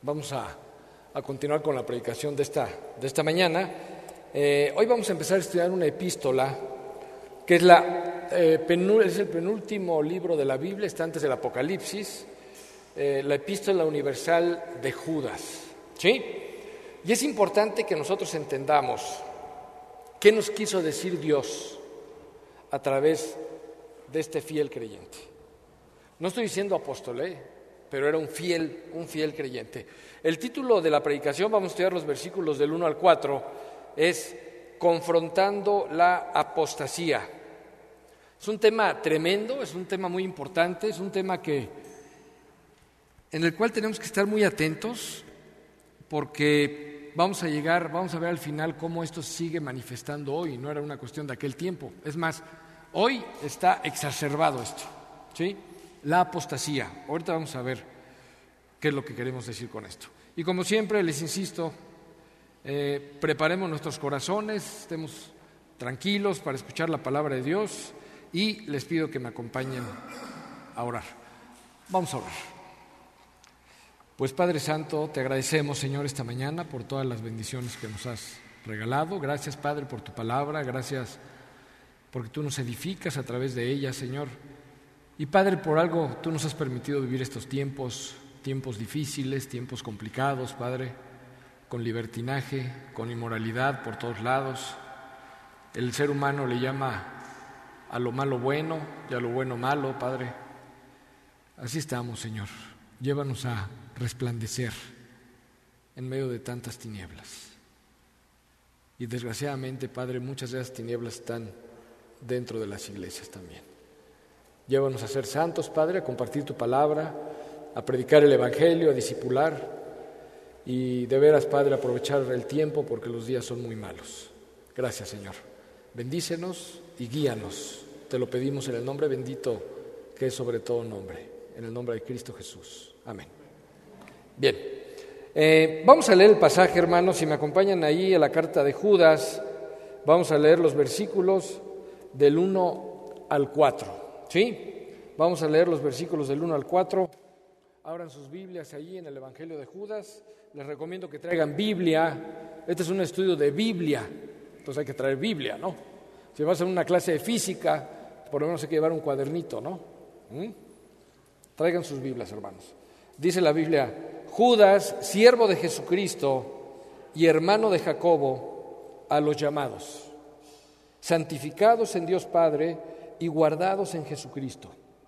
Vamos a continuar con la predicación de esta mañana. Hoy vamos a empezar a estudiar una epístola que es el penúltimo libro de la Biblia, está antes del Apocalipsis, la epístola universal de Judas. ¿Sí? Y es importante que nosotros entendamos qué nos quiso decir Dios a través de este fiel creyente. No estoy diciendo apóstol, pero era un fiel creyente. El título de la predicación, vamos a estudiar los versículos del 1 al 4, es Confrontando la apostasía. Es un tema tremendo, es un tema muy importante, es un tema en el cual tenemos que estar muy atentos porque vamos a ver al final cómo esto sigue manifestando hoy, no era una cuestión de aquel tiempo. Es más, hoy está exacerbado esto, ¿sí? La apostasía. Ahorita vamos a ver qué es lo que queremos decir con esto. Y como siempre, les insisto, preparemos nuestros corazones, estemos tranquilos para escuchar la palabra de Dios y les pido que me acompañen a orar. Vamos a orar. Pues Padre Santo, te agradecemos, Señor, esta mañana por todas las bendiciones que nos has regalado. Gracias, Padre, por tu palabra, gracias porque tú nos edificas a través de ella, Señor. Y Padre, por algo tú nos has permitido vivir estos tiempos difíciles, tiempos complicados, Padre, con libertinaje, con inmoralidad por todos lados. El ser humano le llama a lo malo bueno y a lo bueno malo, Padre. Así estamos, Señor. Llévanos a resplandecer en medio de tantas tinieblas. Y desgraciadamente, Padre, muchas de esas tinieblas están dentro de las iglesias también. Llévanos a ser santos, Padre, a compartir tu palabra, a predicar el Evangelio, a discipular y de veras, Padre, aprovechar el tiempo porque los días son muy malos. Gracias, Señor. Bendícenos y guíanos. Te lo pedimos en el nombre bendito que es sobre todo nombre, en el nombre de Cristo Jesús. Amén. Bien, vamos a leer el pasaje, hermanos. Si me acompañan ahí a la carta de Judas, vamos a leer los versículos del 1 al 4. ¿Sí? Vamos a leer los versículos del 1 al 4. Abran sus Biblias allí en el Evangelio de Judas. Les recomiendo que traigan Biblia. Este es un estudio de Biblia, entonces hay que traer Biblia, ¿no? Si vas a una clase de física, por lo menos hay que llevar un cuadernito, ¿no? Traigan sus Biblias, hermanos. Dice la Biblia: Judas, siervo de Jesucristo y hermano de Jacobo, a los llamados, santificados en Dios Padre y guardados en Jesucristo.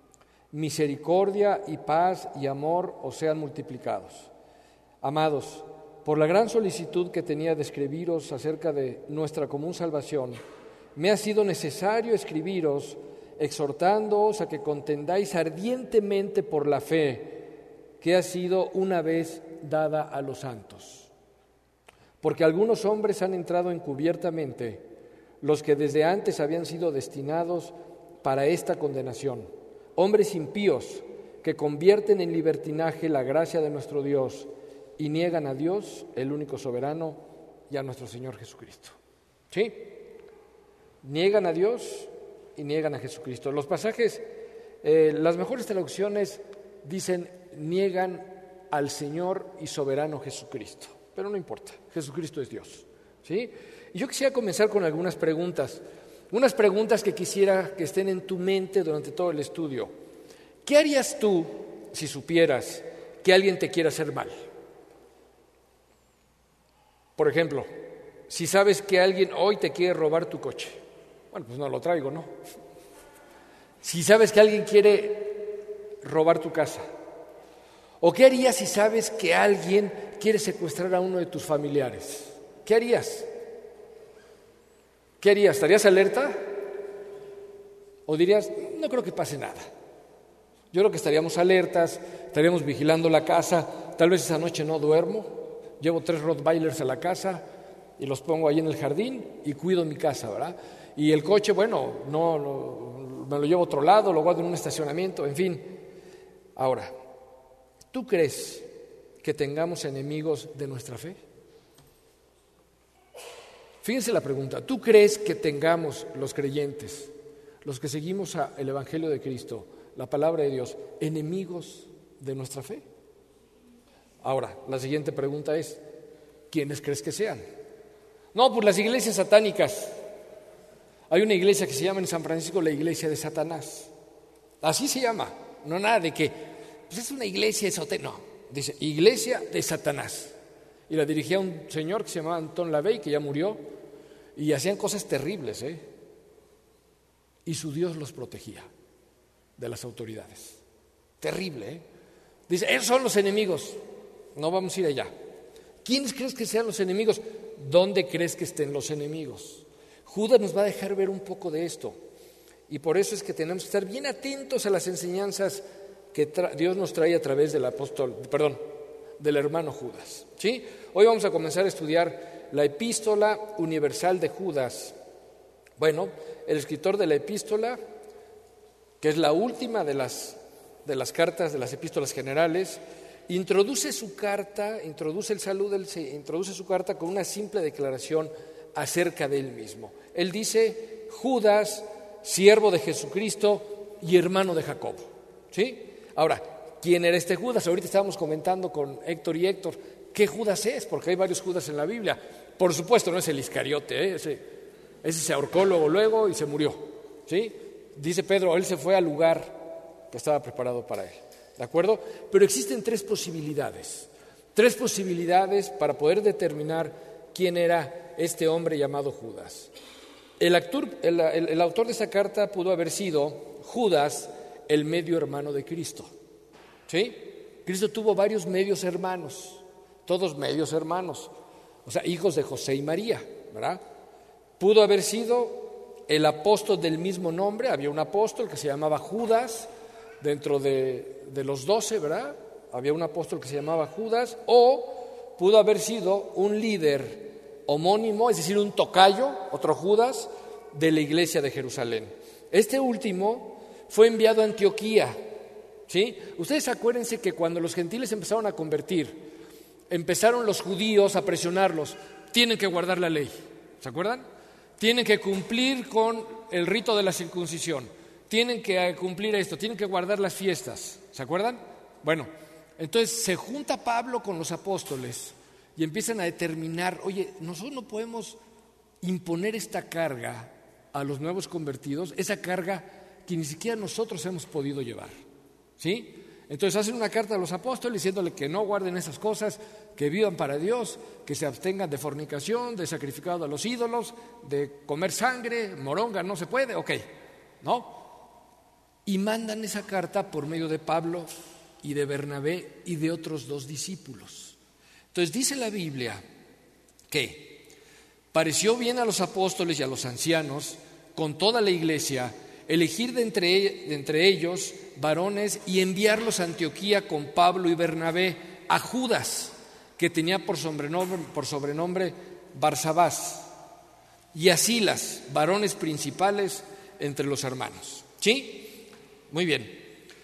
Misericordia y paz y amor os sean multiplicados. Amados, por la gran solicitud que tenía de escribiros acerca de nuestra común salvación, me ha sido necesario escribiros, exhortándoos a que contendáis ardientemente por la fe que ha sido una vez dada a los santos. Porque algunos hombres han entrado encubiertamente, los que desde antes habían sido destinados para esta condenación, hombres impíos que convierten en libertinaje la gracia de nuestro Dios y niegan a Dios, el único soberano, y a nuestro Señor Jesucristo. ¿Sí? Niegan a Dios y niegan a Jesucristo. Los pasajes, las mejores traducciones dicen niegan al Señor y soberano Jesucristo, pero no importa, Jesucristo es Dios. ¿Sí? Y yo quisiera comenzar con algunas preguntas. Unas preguntas que quisiera que estén en tu mente durante todo el estudio. ¿Qué harías tú si supieras que alguien te quiere hacer mal? Por ejemplo, si sabes que alguien hoy te quiere robar tu coche, bueno, pues no lo traigo, ¿no? Si sabes que alguien quiere robar tu casa, ¿o qué harías si sabes que alguien quiere secuestrar a uno de tus familiares? ¿Qué harías? ¿Qué harías? ¿Estarías alerta? ¿O dirías, no creo que pase nada? Yo creo que estaríamos alertas, estaríamos vigilando la casa, tal vez esa noche no duermo, llevo 3 Rottweilers a la casa y los pongo ahí en el jardín y cuido mi casa, ¿verdad? Y el coche, bueno, me lo llevo a otro lado, lo guardo en un estacionamiento, en fin. Ahora, ¿tú crees que tengamos enemigos de nuestra fe? Fíjense la pregunta, ¿tú crees que tengamos los creyentes, los que seguimos el Evangelio de Cristo, la palabra de Dios, enemigos de nuestra fe? Ahora, la siguiente pregunta es, ¿quiénes crees que sean? No, pues las iglesias satánicas. Hay una iglesia que se llama en San Francisco la iglesia de Satanás. Así se llama, no nada de que, pues es una iglesia esotérica, no, dice iglesia de Satanás. Y la dirigía un señor que se llamaba Anton LaVey, que ya murió, y hacían cosas terribles, y su Dios los protegía de las autoridades. Terrible, Dice, esos son los enemigos, no vamos a ir allá. ¿Quiénes crees que sean los enemigos? ¿Dónde crees que estén los enemigos? Judas nos va a dejar ver un poco de esto, y por eso es que tenemos que estar bien atentos a las enseñanzas que Dios nos trae a través del del hermano Judas, ¿sí? Hoy vamos a comenzar a estudiar la Epístola Universal de Judas. Bueno, el escritor de la Epístola, que es la última de las cartas, de las epístolas generales, introduce su carta con una simple declaración acerca de él mismo. Él dice, Judas, siervo de Jesucristo y hermano de Jacobo, ¿sí? Ahora, ¿quién era este Judas? Ahorita estábamos comentando con Héctor y Héctor, ¿qué Judas es? Porque hay varios Judas en la Biblia. Por supuesto, no es el Iscariote, ese se ahorcó luego y se murió, ¿sí? Dice Pedro, él se fue al lugar que estaba preparado para él, ¿de acuerdo? Pero existen tres posibilidades para poder determinar quién era este hombre llamado Judas. El autor de esa carta pudo haber sido Judas, el medio hermano de Cristo, ¿sí? Cristo tuvo varios medios hermanos, todos medios hermanos, o sea, hijos de José y María, ¿verdad? Pudo haber sido el apóstol del mismo nombre, había un apóstol que se llamaba Judas, dentro de los 12, ¿verdad? Había un apóstol que se llamaba Judas, o pudo haber sido un líder homónimo, es decir, un tocayo, otro Judas, de la iglesia de Jerusalén. Este último fue enviado a Antioquía, ¿sí? Ustedes acuérdense que cuando los gentiles empezaron a convertir, empezaron los judíos a presionarlos, tienen que guardar la ley, ¿se acuerdan? Tienen que cumplir con el rito de la circuncisión, tienen que cumplir esto, tienen que guardar las fiestas, ¿se acuerdan? Bueno, entonces se junta Pablo con los apóstoles y empiezan a determinar, oye, nosotros no podemos imponer esta carga a los nuevos convertidos, esa carga que ni siquiera nosotros hemos podido llevar, ¿sí? Entonces hacen una carta a los apóstoles diciéndole que no guarden esas cosas, que vivan para Dios, que se abstengan de fornicación, de sacrificado a los ídolos, de comer sangre, moronga, no se puede, ok, ¿no? Y mandan esa carta por medio de Pablo y de Bernabé y de otros 2 discípulos. Entonces dice la Biblia que pareció bien a los apóstoles y a los ancianos, con toda la iglesia, elegir de entre ellos varones y enviarlos a Antioquía con Pablo y Bernabé, a Judas, que tenía por sobrenombre Barsabás, y a Silas, varones principales entre los hermanos, ¿sí? Muy bien.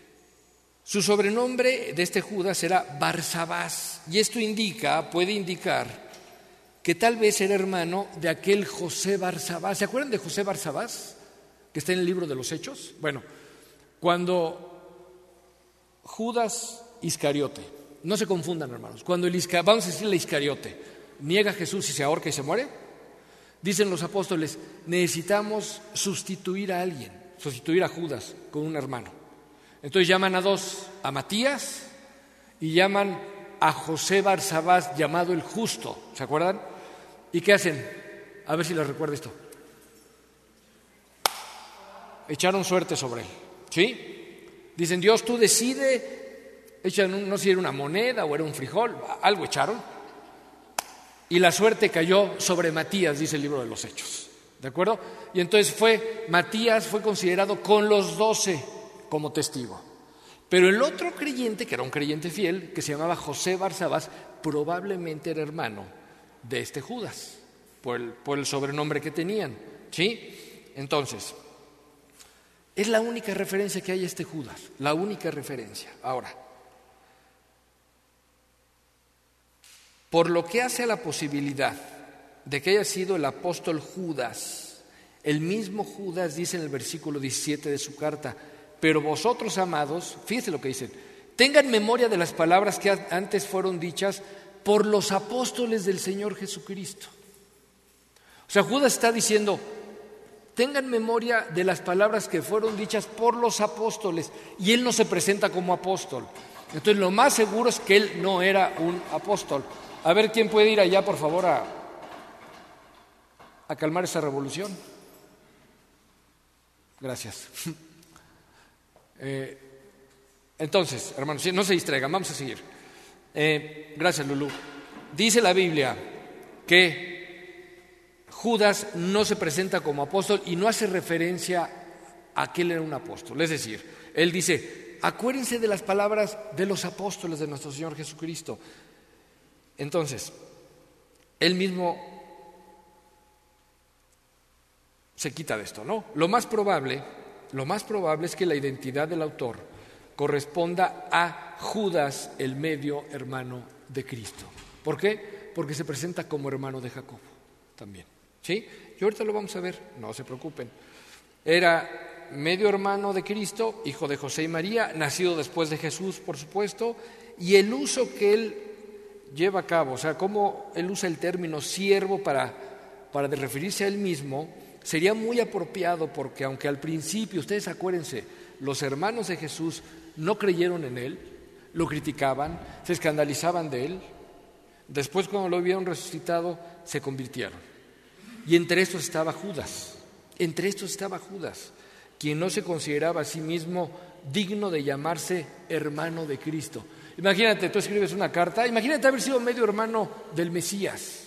Su sobrenombre de este Judas era Barsabás, y esto puede indicar que tal vez era hermano de aquel José Barsabás. ¿Se acuerdan de José Barsabás, que está en el libro de los Hechos? Bueno, cuando Judas Iscariote, no se confundan, hermanos, cuando vamos a decirle Iscariote, niega a Jesús y se ahorca y se muere, dicen los apóstoles, necesitamos sustituir a alguien, sustituir a Judas con un hermano. Entonces llaman a 2, a Matías, y llaman a José Barsabás, llamado el Justo, ¿se acuerdan? ¿Y qué hacen? A ver si les recuerda esto. Echaron suerte sobre él, ¿sí? Dicen, Dios, tú decide, echan, no sé si era una moneda o era un frijol, algo echaron, y la suerte cayó sobre Matías, dice el libro de los Hechos, ¿de acuerdo? Y entonces Matías fue considerado con los 12 como testigo. Pero el otro creyente, que era un creyente fiel, que se llamaba José Barsabás, probablemente era hermano de este Judas, por el sobrenombre que tenían, ¿sí? Entonces, es la única referencia que hay a este Judas, la única referencia. Ahora, por lo que hace a la posibilidad de que haya sido el apóstol Judas, el mismo Judas dice en el versículo 17 de su carta, pero vosotros, amados, fíjense lo que dicen, tengan memoria de las palabras que antes fueron dichas por los apóstoles del Señor Jesucristo. O sea, Judas está diciendo, tengan memoria de las palabras que fueron dichas por los apóstoles, y él no se presenta como apóstol. Entonces lo más seguro es que él no era un apóstol. A ver, ¿quién puede ir allá, por favor, a calmar esa revolución? Gracias. Entonces, hermanos, no se distraigan, vamos a seguir. Gracias, Lulú. Dice la Biblia que Judas no se presenta como apóstol y no hace referencia a que él era un apóstol. Es decir, él dice, acuérdense de las palabras de los apóstoles de nuestro Señor Jesucristo. Entonces, él mismo se quita de esto, ¿no? Lo más probable es que la identidad del autor corresponda a Judas, el medio hermano de Cristo. ¿Por qué? Porque se presenta como hermano de Jacobo también, ¿sí? Y ahorita lo vamos a ver, no se preocupen. Era medio hermano de Cristo, hijo de José y María, nacido después de Jesús, por supuesto, y el uso que él lleva a cabo, o sea, cómo él usa el término siervo para referirse a él mismo, sería muy apropiado porque aunque al principio, ustedes acuérdense, los hermanos de Jesús no creyeron en él, lo criticaban, se escandalizaban de él, después cuando lo vieron resucitado se convirtieron. Y entre estos estaba Judas, quien no se consideraba a sí mismo digno de llamarse hermano de Cristo. Imagínate, tú escribes una carta, imagínate haber sido medio hermano del Mesías.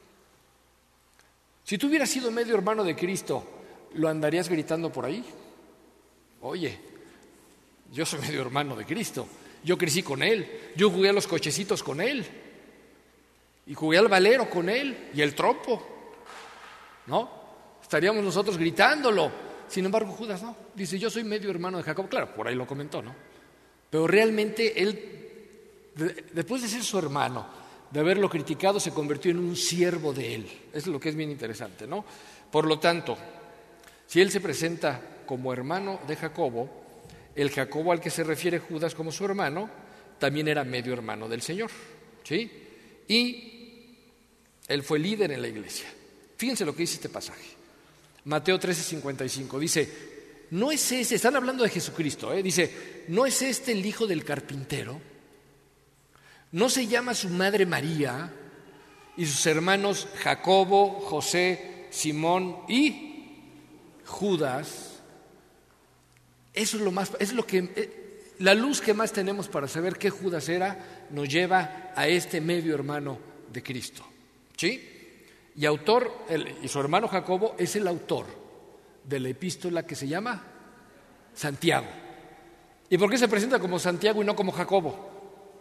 Si tú hubieras sido medio hermano de Cristo, ¿lo andarías gritando por ahí? Oye, yo soy medio hermano de Cristo, yo crecí con Él, yo jugué a los cochecitos con Él, y jugué al valero con Él, y el trompo, ¿no? Estaríamos nosotros gritándolo. Sin embargo, Judas no, dice, yo soy medio hermano de Jacob. Claro, por ahí lo comentó, ¿no? Pero realmente él, después de ser su hermano, de haberlo criticado, se convirtió en un siervo de él. Eso es lo que es bien interesante, ¿no? Por lo tanto, si él se presenta como hermano de Jacobo, el Jacobo al que se refiere Judas como su hermano, también era medio hermano del Señor, ¿sí? Y él fue líder en la iglesia. Fíjense lo que dice este pasaje. Mateo 13:55 dice, no es este, están hablando de Jesucristo, dice, ¿no es este el hijo del carpintero? ¿No se llama su madre María y sus hermanos Jacobo, José, Simón y Judas? Eso es lo que la luz que más tenemos para saber qué Judas era, nos lleva a este medio hermano de Cristo, ¿sí? Y su hermano Jacobo es el autor de la epístola que se llama Santiago. ¿Y por qué se presenta como Santiago y no como Jacobo?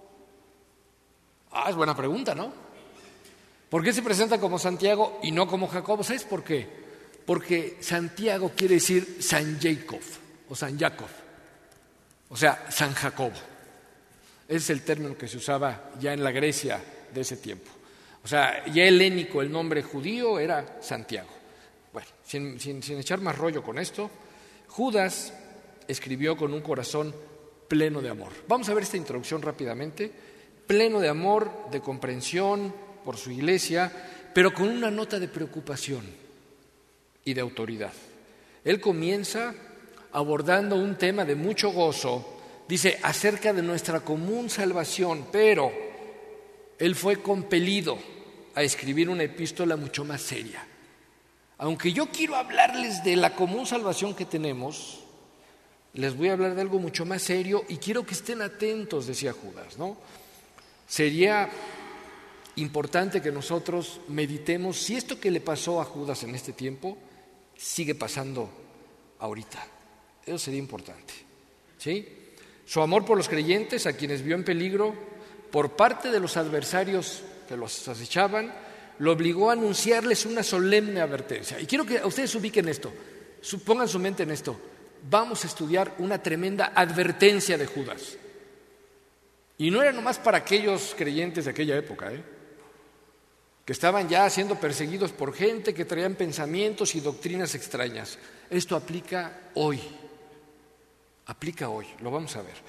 Es buena pregunta, ¿no? ¿Por qué se presenta como Santiago y no como Jacobo? ¿Sabes por qué? Porque Santiago quiere decir San Jacob o San Jacob, o sea, San Jacobo. Ese es el término que se usaba ya en la Grecia de ese tiempo. O sea, ya helénico, el nombre judío era Santiago. Bueno, sin echar más rollo con esto, Judas escribió con un corazón pleno de amor. Vamos a ver esta introducción rápidamente. Pleno de amor, de comprensión por su iglesia, pero con una nota de preocupación y de autoridad. Él comienza abordando un tema de mucho gozo, dice, acerca de nuestra común salvación, pero él fue compelido a escribir una epístola mucho más seria. Aunque yo quiero hablarles de la común salvación que tenemos, les voy a hablar de algo mucho más serio y quiero que estén atentos, decía Judas, ¿no? Sería importante que nosotros meditemos si esto que le pasó a Judas en este tiempo sigue pasando ahorita. Eso sería importante, ¿sí? Su amor por los creyentes, a quienes vio en peligro por parte de los adversarios que los acechaban, lo obligó a anunciarles una solemne advertencia. Y quiero que ustedes ubiquen esto, pongan su mente en esto. Vamos a estudiar una tremenda advertencia de Judas. Y no era nomás para aquellos creyentes de aquella época, que estaban ya siendo perseguidos por gente que traían pensamientos y doctrinas extrañas. Esto aplica hoy, lo vamos a ver.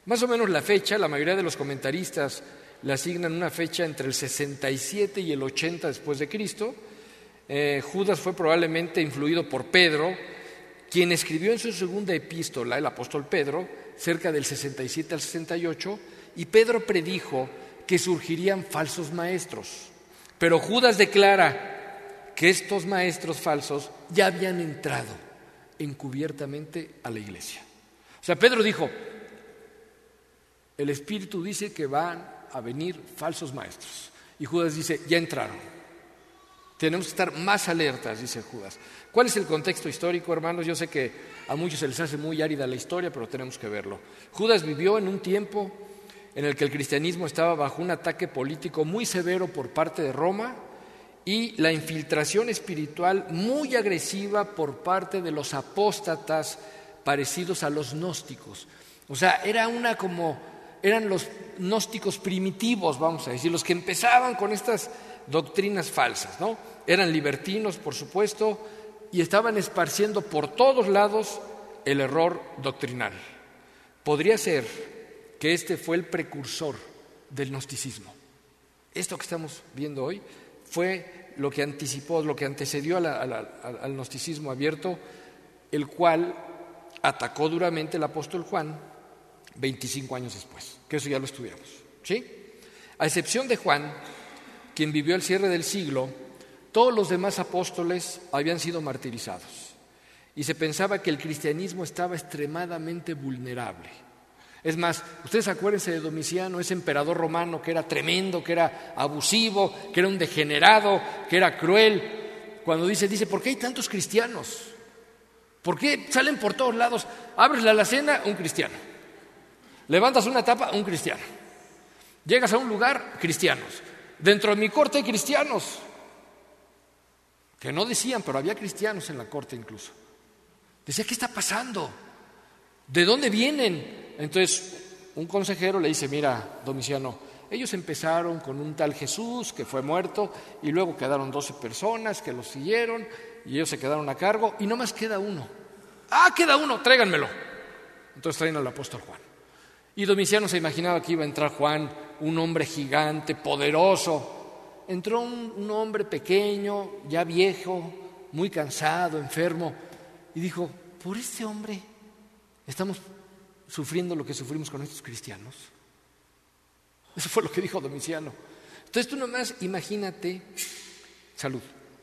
Más o menos la fecha, la mayoría de los comentaristas le asignan una fecha entre el 67 y el 80 después de Cristo. Judas fue probablemente influido por Pedro, quien escribió en su segunda epístola, el apóstol Pedro, cerca del 67 al 68, y Pedro predijo que surgirían falsos maestros. Pero Judas declara que estos maestros falsos ya habían entrado encubiertamente a la iglesia. O sea, Pedro dijo, el Espíritu dice que van a venir falsos maestros. Y Judas dice, ya entraron. Tenemos que estar más alertas, dice Judas. ¿Cuál es el contexto histórico, hermanos? Yo sé que a muchos se les hace muy árida la historia, pero tenemos que verlo. Judas vivió en un tiempo en el que el cristianismo estaba bajo un ataque político muy severo por parte de Roma y la infiltración espiritual muy agresiva por parte de los apóstatas parecidos a los gnósticos. O sea, eran los gnósticos primitivos, vamos a decir, los que empezaban con estas doctrinas falsas, ¿no? Eran libertinos, por supuesto, y estaban esparciendo por todos lados el error doctrinal. Podría ser que este fue el precursor del gnosticismo. Esto que estamos viendo hoy fue lo que anticipó, lo que antecedió al gnosticismo abierto, el cual atacó duramente el apóstol Juan 25 años después, que eso ya lo estudiamos, ¿sí? A excepción de Juan, quien vivió el cierre del siglo, todos los demás apóstoles habían sido martirizados y se pensaba que el cristianismo estaba extremadamente vulnerable. Es más, ustedes acuérdense de Domiciano, ese emperador romano que era tremendo, que era abusivo, que era un degenerado, que era cruel. Cuando dice, ¿por qué hay tantos cristianos? ¿Por qué salen por todos lados? Abres la alacena, un cristiano. Levantas una tapa, un cristiano. Llegas a un lugar, cristianos. Dentro de mi corte hay cristianos. Que no decían, pero había cristianos en la corte incluso. Decía, ¿qué está pasando? ¿De dónde vienen? Entonces, un consejero le dice, mira, Domiciano, ellos empezaron con un tal Jesús que fue muerto y luego quedaron 12 personas que los siguieron y ellos se quedaron a cargo y nomás queda uno. ¡Ah, queda uno! Tráiganmelo. Entonces traen al apóstol Juan. Y Domiciano se imaginaba que iba a entrar Juan, un hombre gigante, poderoso. Entró un hombre pequeño, ya viejo, muy cansado, enfermo, y dijo, por este hombre estamos sufriendo lo que sufrimos con estos cristianos. Eso fue lo que dijo Domiciano. Entonces tú nomás imagínate, salud.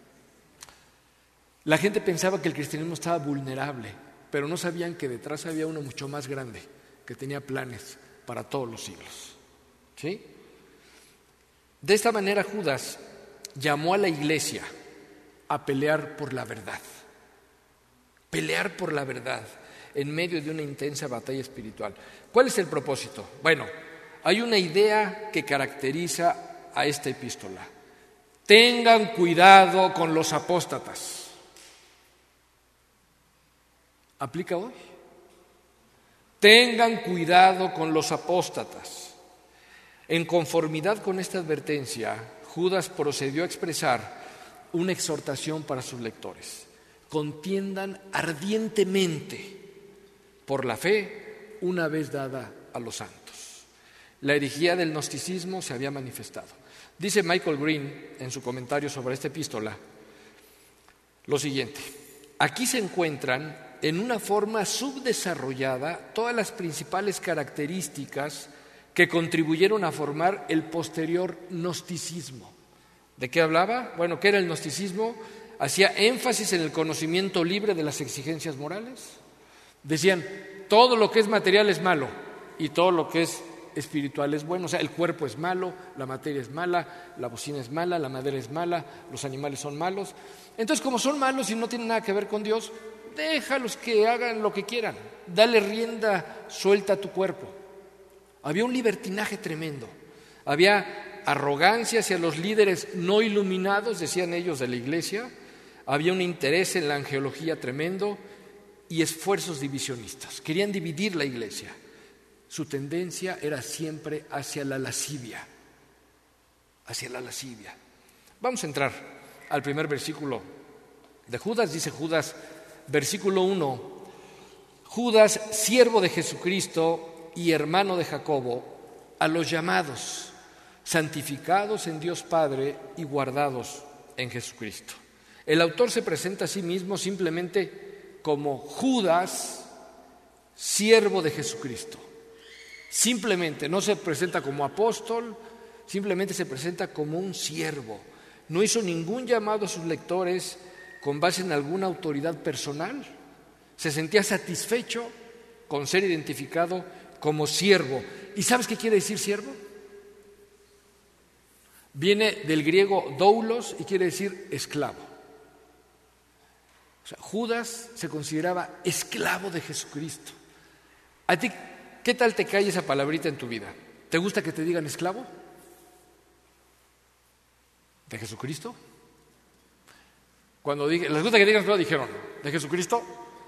La gente pensaba que el cristianismo estaba vulnerable, pero no sabían que detrás había uno mucho más grande, que tenía planes para todos los siglos. ¿Sí? De esta manera Judas llamó a la iglesia a pelear por la verdad. Pelear por la verdad en medio de una intensa batalla espiritual. ¿Cuál es el propósito? Bueno, hay una idea que caracteriza a esta epístola. Tengan cuidado con los apóstatas. ¿Aplica hoy? Tengan cuidado con los apóstatas. En conformidad con esta advertencia, Judas procedió a expresar una exhortación para sus lectores. Contiendan ardientemente por la fe una vez dada a los santos. La herejía del gnosticismo se había manifestado. Dice Michael Green en su comentario sobre esta epístola lo siguiente: aquí se encuentran en una forma subdesarrollada todas las principales características que contribuyeron a formar el posterior gnosticismo. ¿De qué hablaba? Bueno, ¿qué era el gnosticismo? Hacía énfasis en el conocimiento libre de las exigencias morales. Decían, todo lo que es material es malo y todo lo que es espiritual es bueno. O sea, el cuerpo es malo, la materia es mala, la bocina es mala, la madera es mala, los animales son malos. Entonces, como son malos y no tienen nada que ver con Dios, déjalos que hagan lo que quieran. Dale rienda suelta a tu cuerpo. Había un libertinaje tremendo. Había arrogancia hacia los líderes no iluminados, decían ellos, de la iglesia. Había un interés en la angeología tremendo y esfuerzos divisionistas. Querían dividir la iglesia. Su tendencia era siempre hacia la lascivia. Hacia la lascivia. Vamos a entrar al primer versículo de Judas. Dice Judas, versículo 1. Judas, siervo de Jesucristo y hermano de Jacobo, a los llamados, santificados en Dios Padre y guardados en Jesucristo. El autor se presenta a sí mismo simplemente como Judas, siervo de Jesucristo. Simplemente, no se presenta como apóstol, simplemente se presenta como un siervo. No hizo ningún llamado a sus lectores con base en alguna autoridad personal. Se sentía satisfecho con ser identificado como siervo. ¿Y sabes qué quiere decir siervo? Viene del griego doulos y quiere decir esclavo. O sea, Judas se consideraba esclavo de Jesucristo. ¿A ti qué tal te cae esa palabrita en tu vida? ¿Te gusta que te digan esclavo? ¿De Jesucristo? Cuando dije, ¿les gusta que digan esclavo? Dijeron, ¿de Jesucristo?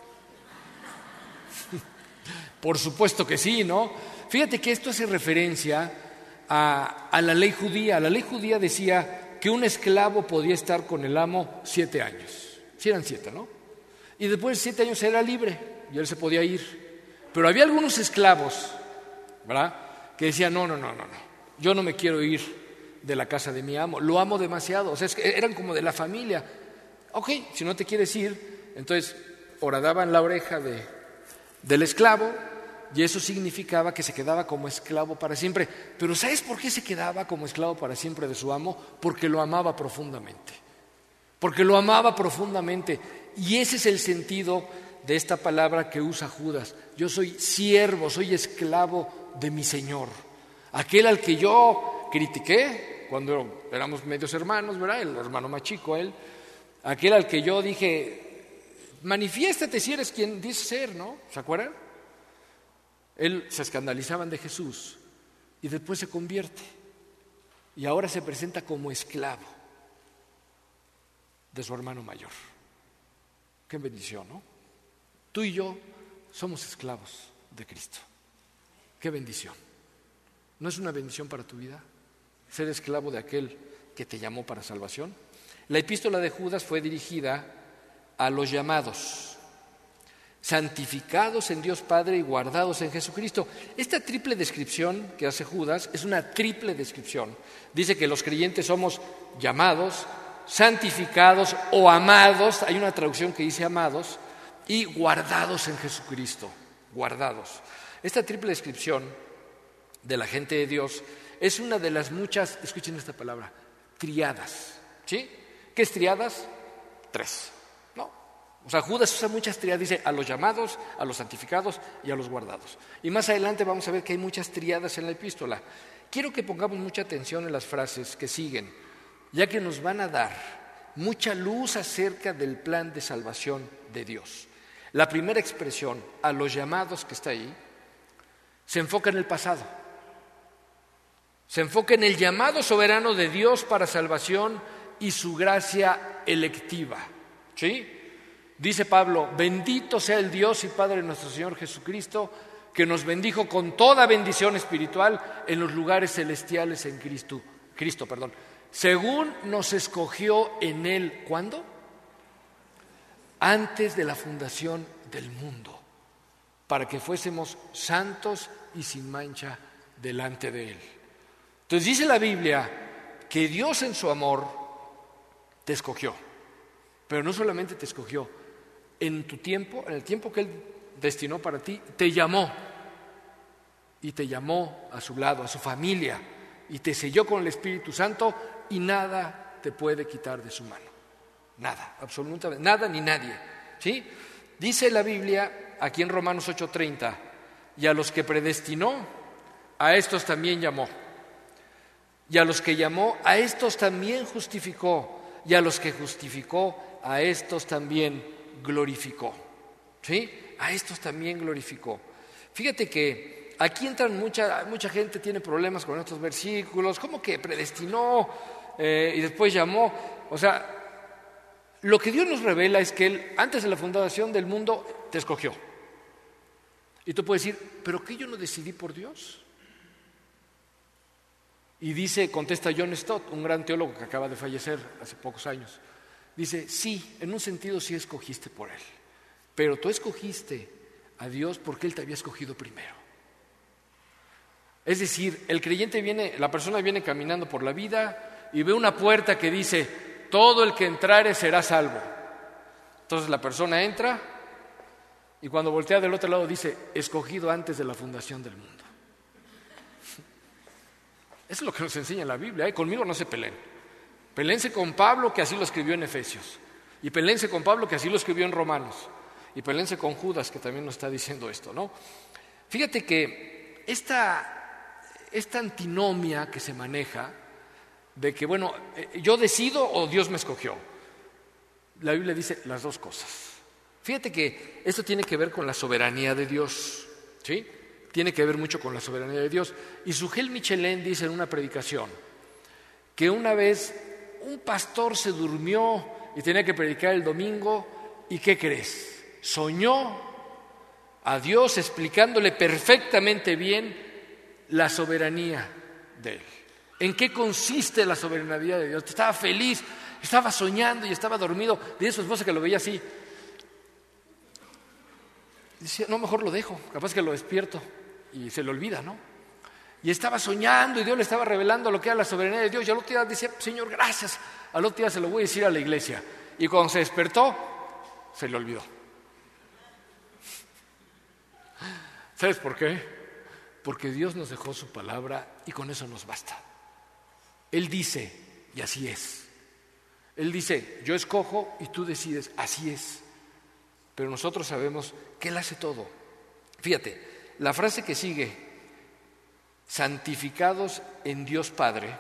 Por supuesto que sí, ¿no? Fíjate que esto hace referencia a la ley judía. La ley judía decía que un esclavo podía estar con el amo 7 años. Sí eran 7, ¿no? Y después de 7 años era libre y él se podía ir. Pero había algunos esclavos, ¿verdad?, que decían, no, yo no me quiero ir de la casa de mi amo, lo amo demasiado. O sea, eran como de la familia. Ok, si no te quieres ir, entonces horadaban la oreja del esclavo y eso significaba que se quedaba como esclavo para siempre. Pero ¿sabes por qué se quedaba como esclavo para siempre de su amo? Porque lo amaba profundamente. Porque lo amaba profundamente. Y ese es el sentido de esta palabra que usa Judas. Yo soy siervo, soy esclavo de mi Señor. Aquel al que yo critiqué cuando éramos medios hermanos, ¿verdad? El hermano más chico, él. Aquel al que yo dije, manifiéstate si eres quien dices ser, ¿no? ¿Se acuerdan? Él se escandalizaban de Jesús y después se convierte. Y ahora se presenta como esclavo de su hermano mayor. Qué bendición, ¿no? Tú y yo somos esclavos de Cristo. Qué bendición. ¿No es una bendición para tu vida ser esclavo de aquel que te llamó para salvación? La epístola de Judas fue dirigida a los llamados, santificados en Dios Padre y guardados en Jesucristo. Esta triple descripción que hace Judas es una triple descripción. Dice que los creyentes somos llamados, santificados o amados, hay una traducción que dice amados, y guardados en Jesucristo, guardados. Esta triple descripción de la gente de Dios es una de las muchas, escuchen esta palabra, triadas. ¿Sí? ¿Qué es triadas? 3. ¿No? O sea, Judas usa muchas triadas, dice a los llamados, a los santificados y a los guardados. Y más adelante vamos a ver que hay muchas triadas en la epístola. Quiero que pongamos mucha atención en las frases que siguen, ya que nos van a dar mucha luz acerca del plan de salvación de Dios. La primera expresión, a los llamados, que está ahí, se enfoca en el pasado. Se enfoca en el llamado soberano de Dios para salvación y su gracia electiva. ¿Sí? Dice Pablo, bendito sea el Dios y Padre de nuestro Señor Jesucristo, que nos bendijo con toda bendición espiritual en los lugares celestiales en Cristo, según nos escogió en Él, ¿cuándo? Antes de la fundación del mundo, para que fuésemos santos y sin mancha delante de Él. Entonces dice la Biblia que Dios en su amor te escogió, pero no solamente te escogió, en tu tiempo, en el tiempo que Él destinó para ti, te llamó y te llamó a su lado, a su familia, y te selló con el Espíritu Santo y nada te puede quitar de su mano. Nada, absolutamente nada ni nadie. ¿Sí? Dice la Biblia aquí en Romanos 8:30, y a los que predestinó, a estos también llamó. Y a los que llamó, a estos también justificó. Y a los que justificó, a estos también glorificó. ¿Sí? A estos también glorificó. Fíjate que aquí entran mucha gente tiene problemas con estos versículos. ¿Cómo que predestinó y después llamó? O sea, lo que Dios nos revela es que Él, antes de la fundación del mundo, te escogió. Y tú puedes decir, ¿pero qué yo no decidí por Dios? Y contesta John Stott, un gran teólogo que acaba de fallecer hace pocos años. Dice, sí, en un sentido sí escogiste por Él, pero tú escogiste a Dios porque Él te había escogido primero. Es decir, la persona viene caminando por la vida y ve una puerta que dice, todo el que entrare será salvo. Entonces la persona entra y cuando voltea del otro lado dice, escogido antes de la fundación del mundo. Eso es lo que nos enseña la Biblia. Conmigo no se peleen. Peléense con Pablo, que así lo escribió en Efesios. Y peléense con Pablo, que así lo escribió en Romanos. Y peléense con Judas, que también nos está diciendo esto, ¿no? Fíjate que esta antinomia que se maneja, de que, bueno, yo decido o Dios me escogió. La Biblia dice las dos cosas. Fíjate que esto tiene que ver con la soberanía de Dios, ¿sí? Tiene que ver mucho con la soberanía de Dios. Y Sugel Michelén dice en una predicación que una vez un pastor se durmió y tenía que predicar el domingo, ¿y qué crees? Soñó a Dios explicándole perfectamente bien la soberanía de Él. ¿En qué consiste la soberanía de Dios? Estaba feliz, estaba soñando y estaba dormido. Dice su esposa que lo veía así. Decía, no, mejor lo dejo, capaz que lo despierto y se le olvida, ¿no? Y estaba soñando y Dios le estaba revelando lo que era la soberanía de Dios. Y al otro día decía, Señor, gracias. Al otro día se lo voy a decir a la iglesia. Y cuando se despertó, se le olvidó. ¿Sabes por qué? Porque Dios nos dejó su palabra y con eso nos basta. Él dice, y así es. Él dice, yo escojo y tú decides, así es. Pero nosotros sabemos que Él hace todo. Fíjate, la frase que sigue, santificados en Dios Padre,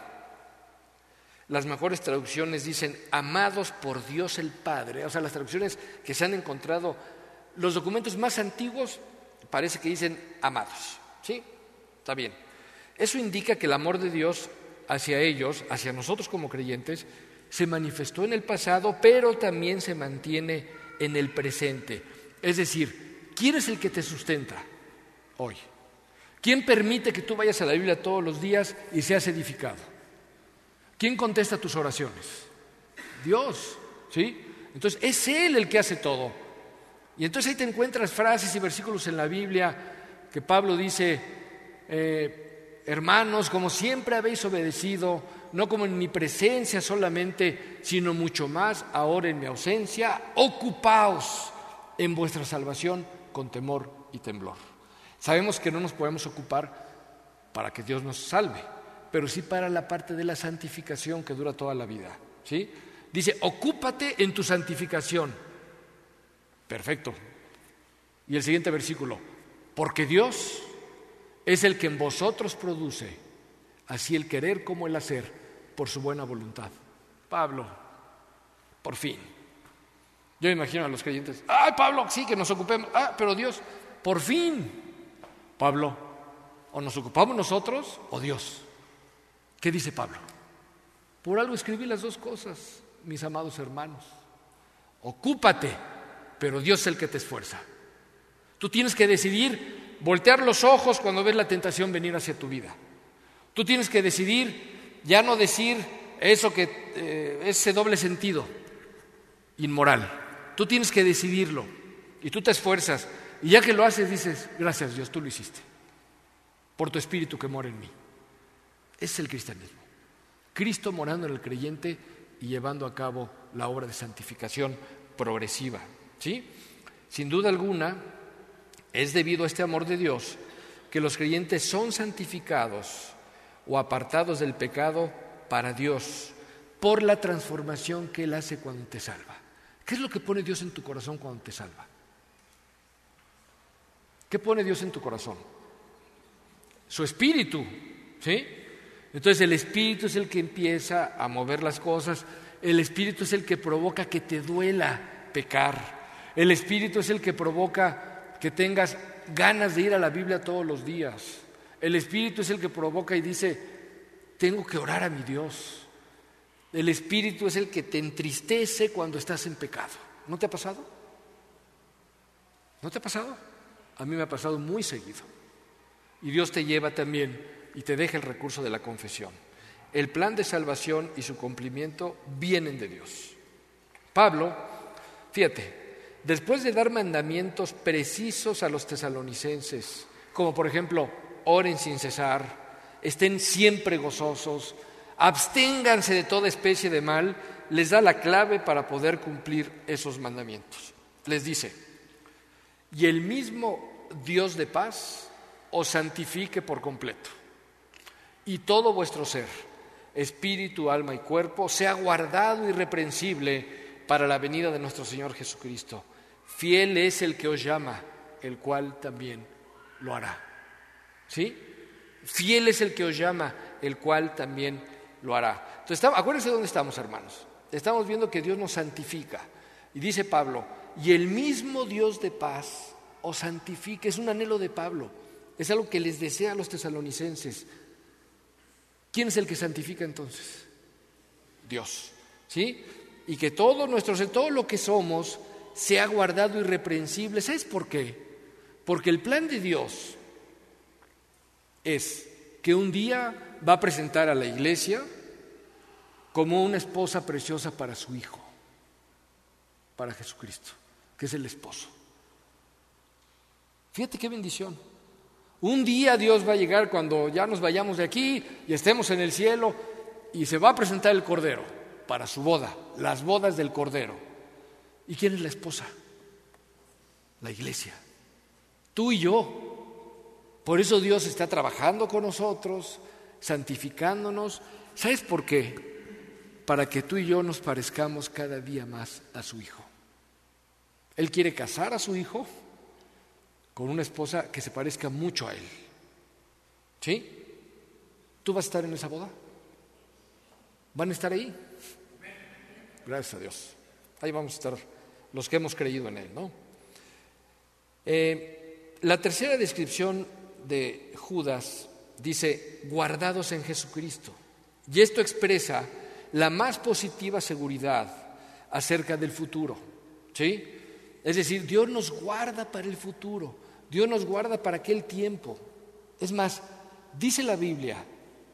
las mejores traducciones dicen, amados por Dios el Padre. O sea, las traducciones que se han encontrado, los documentos más antiguos parece que dicen amados. ¿Sí? Está bien. Eso indica que el amor de Dios hacia ellos, hacia nosotros como creyentes, se manifestó en el pasado, pero también se mantiene en el presente. Es decir, ¿quién es el que te sustenta hoy? ¿Quién permite que tú vayas a la Biblia todos los días y seas edificado? ¿Quién contesta tus oraciones? Dios, ¿sí? Entonces es Él el que hace todo. Y entonces ahí te encuentras frases y versículos en la Biblia que Pablo dice, hermanos, como siempre habéis obedecido, no como en mi presencia solamente, sino mucho más ahora en mi ausencia, ocupaos en vuestra salvación con temor y temblor. Sabemos que no nos podemos ocupar para que Dios nos salve, pero sí para la parte de la santificación que dura toda la vida, ¿sí? Dice, ocúpate en tu santificación. Perfecto. Y el siguiente versículo, porque Dios es el que en vosotros produce así el querer como el hacer por su buena voluntad. Pablo, por fin. Yo me imagino a los creyentes, ¡ay, Pablo, sí, que nos ocupemos! ¡Ah, pero Dios, por fin! Pablo, o nos ocupamos nosotros o Dios. ¿Qué dice Pablo? Por algo escribí las dos cosas, mis amados hermanos. Ocúpate, pero Dios es el que te esfuerza. Tú tienes que decidir voltear los ojos cuando ves la tentación venir hacia tu vida. Tú tienes que decidir ya no decir eso que ese doble sentido inmoral. Tú tienes que decidirlo y tú te esfuerzas y ya que lo haces dices, gracias Dios, tú lo hiciste por tu espíritu que mora en mí. Ese es el cristianismo. Cristo morando en el creyente y llevando a cabo la obra de santificación progresiva, ¿sí? Sin duda alguna, es debido a este amor de Dios que los creyentes son santificados o apartados del pecado para Dios por la transformación que Él hace cuando te salva. ¿Qué es lo que pone Dios en tu corazón cuando te salva? ¿Qué pone Dios en tu corazón? Su espíritu, ¿sí? Entonces el espíritu es el que empieza a mover las cosas, el espíritu es el que provoca que te duela pecar, el espíritu es el que provoca que tengas ganas de ir a la Biblia todos los días, el espíritu es el que provoca y dice, tengo que orar a mi Dios, el espíritu es el que te entristece cuando estás en pecado. ¿No te ha pasado? ¿No te ha pasado? A mí me ha pasado muy seguido. Y Dios te lleva también y te deja el recurso de la confesión. El plan de salvación y su cumplimiento vienen de Dios. Pablo, fíjate, después de dar mandamientos precisos a los tesalonicenses, como por ejemplo, oren sin cesar, estén siempre gozosos, absténganse de toda especie de mal, les da la clave para poder cumplir esos mandamientos. Les dice: y el mismo Dios de paz os santifique por completo, y todo vuestro ser, espíritu, alma y cuerpo, sea guardado irreprensible para la venida de nuestro Señor Jesucristo. Fiel es el que os llama, el cual también lo hará. ¿Sí? Fiel es el que os llama, el cual también lo hará. Entonces, acuérdense dónde estamos, hermanos. Estamos viendo que Dios nos santifica. Y dice Pablo: y el mismo Dios de paz os santifique. Es un anhelo de Pablo. Es algo que les desea a los tesalonicenses. ¿Quién es el que santifica entonces? Dios. ¿Sí? Y que todo nuestro ser, todo lo que somos, sea guardado irreprensible. ¿Sabes por qué? Porque el plan de Dios es que un día va a presentar a la iglesia como una esposa preciosa para su Hijo, para Jesucristo, que es el esposo. Fíjate qué bendición. Un día Dios va a llegar cuando ya nos vayamos de aquí y estemos en el cielo, y se va a presentar el Cordero para su boda, las bodas del Cordero. ¿Y quién es la esposa? La iglesia. Tú y yo. Por eso Dios está trabajando con nosotros, santificándonos. ¿Sabes por qué? Para que tú y yo nos parezcamos cada día más a su Hijo. Él quiere casar a su Hijo con una esposa que se parezca mucho a Él. ¿Sí? ¿Tú vas a estar en esa boda? ¿Van a estar ahí? Gracias a Dios. Ahí vamos a estar los que hemos creído en Él, ¿no? La tercera descripción de Judas dice: guardados en Jesucristo. Y esto expresa la más positiva seguridad acerca del futuro. ¿Sí? Es decir, Dios nos guarda para el futuro. Dios nos guarda para aquel tiempo. Es más, dice la Biblia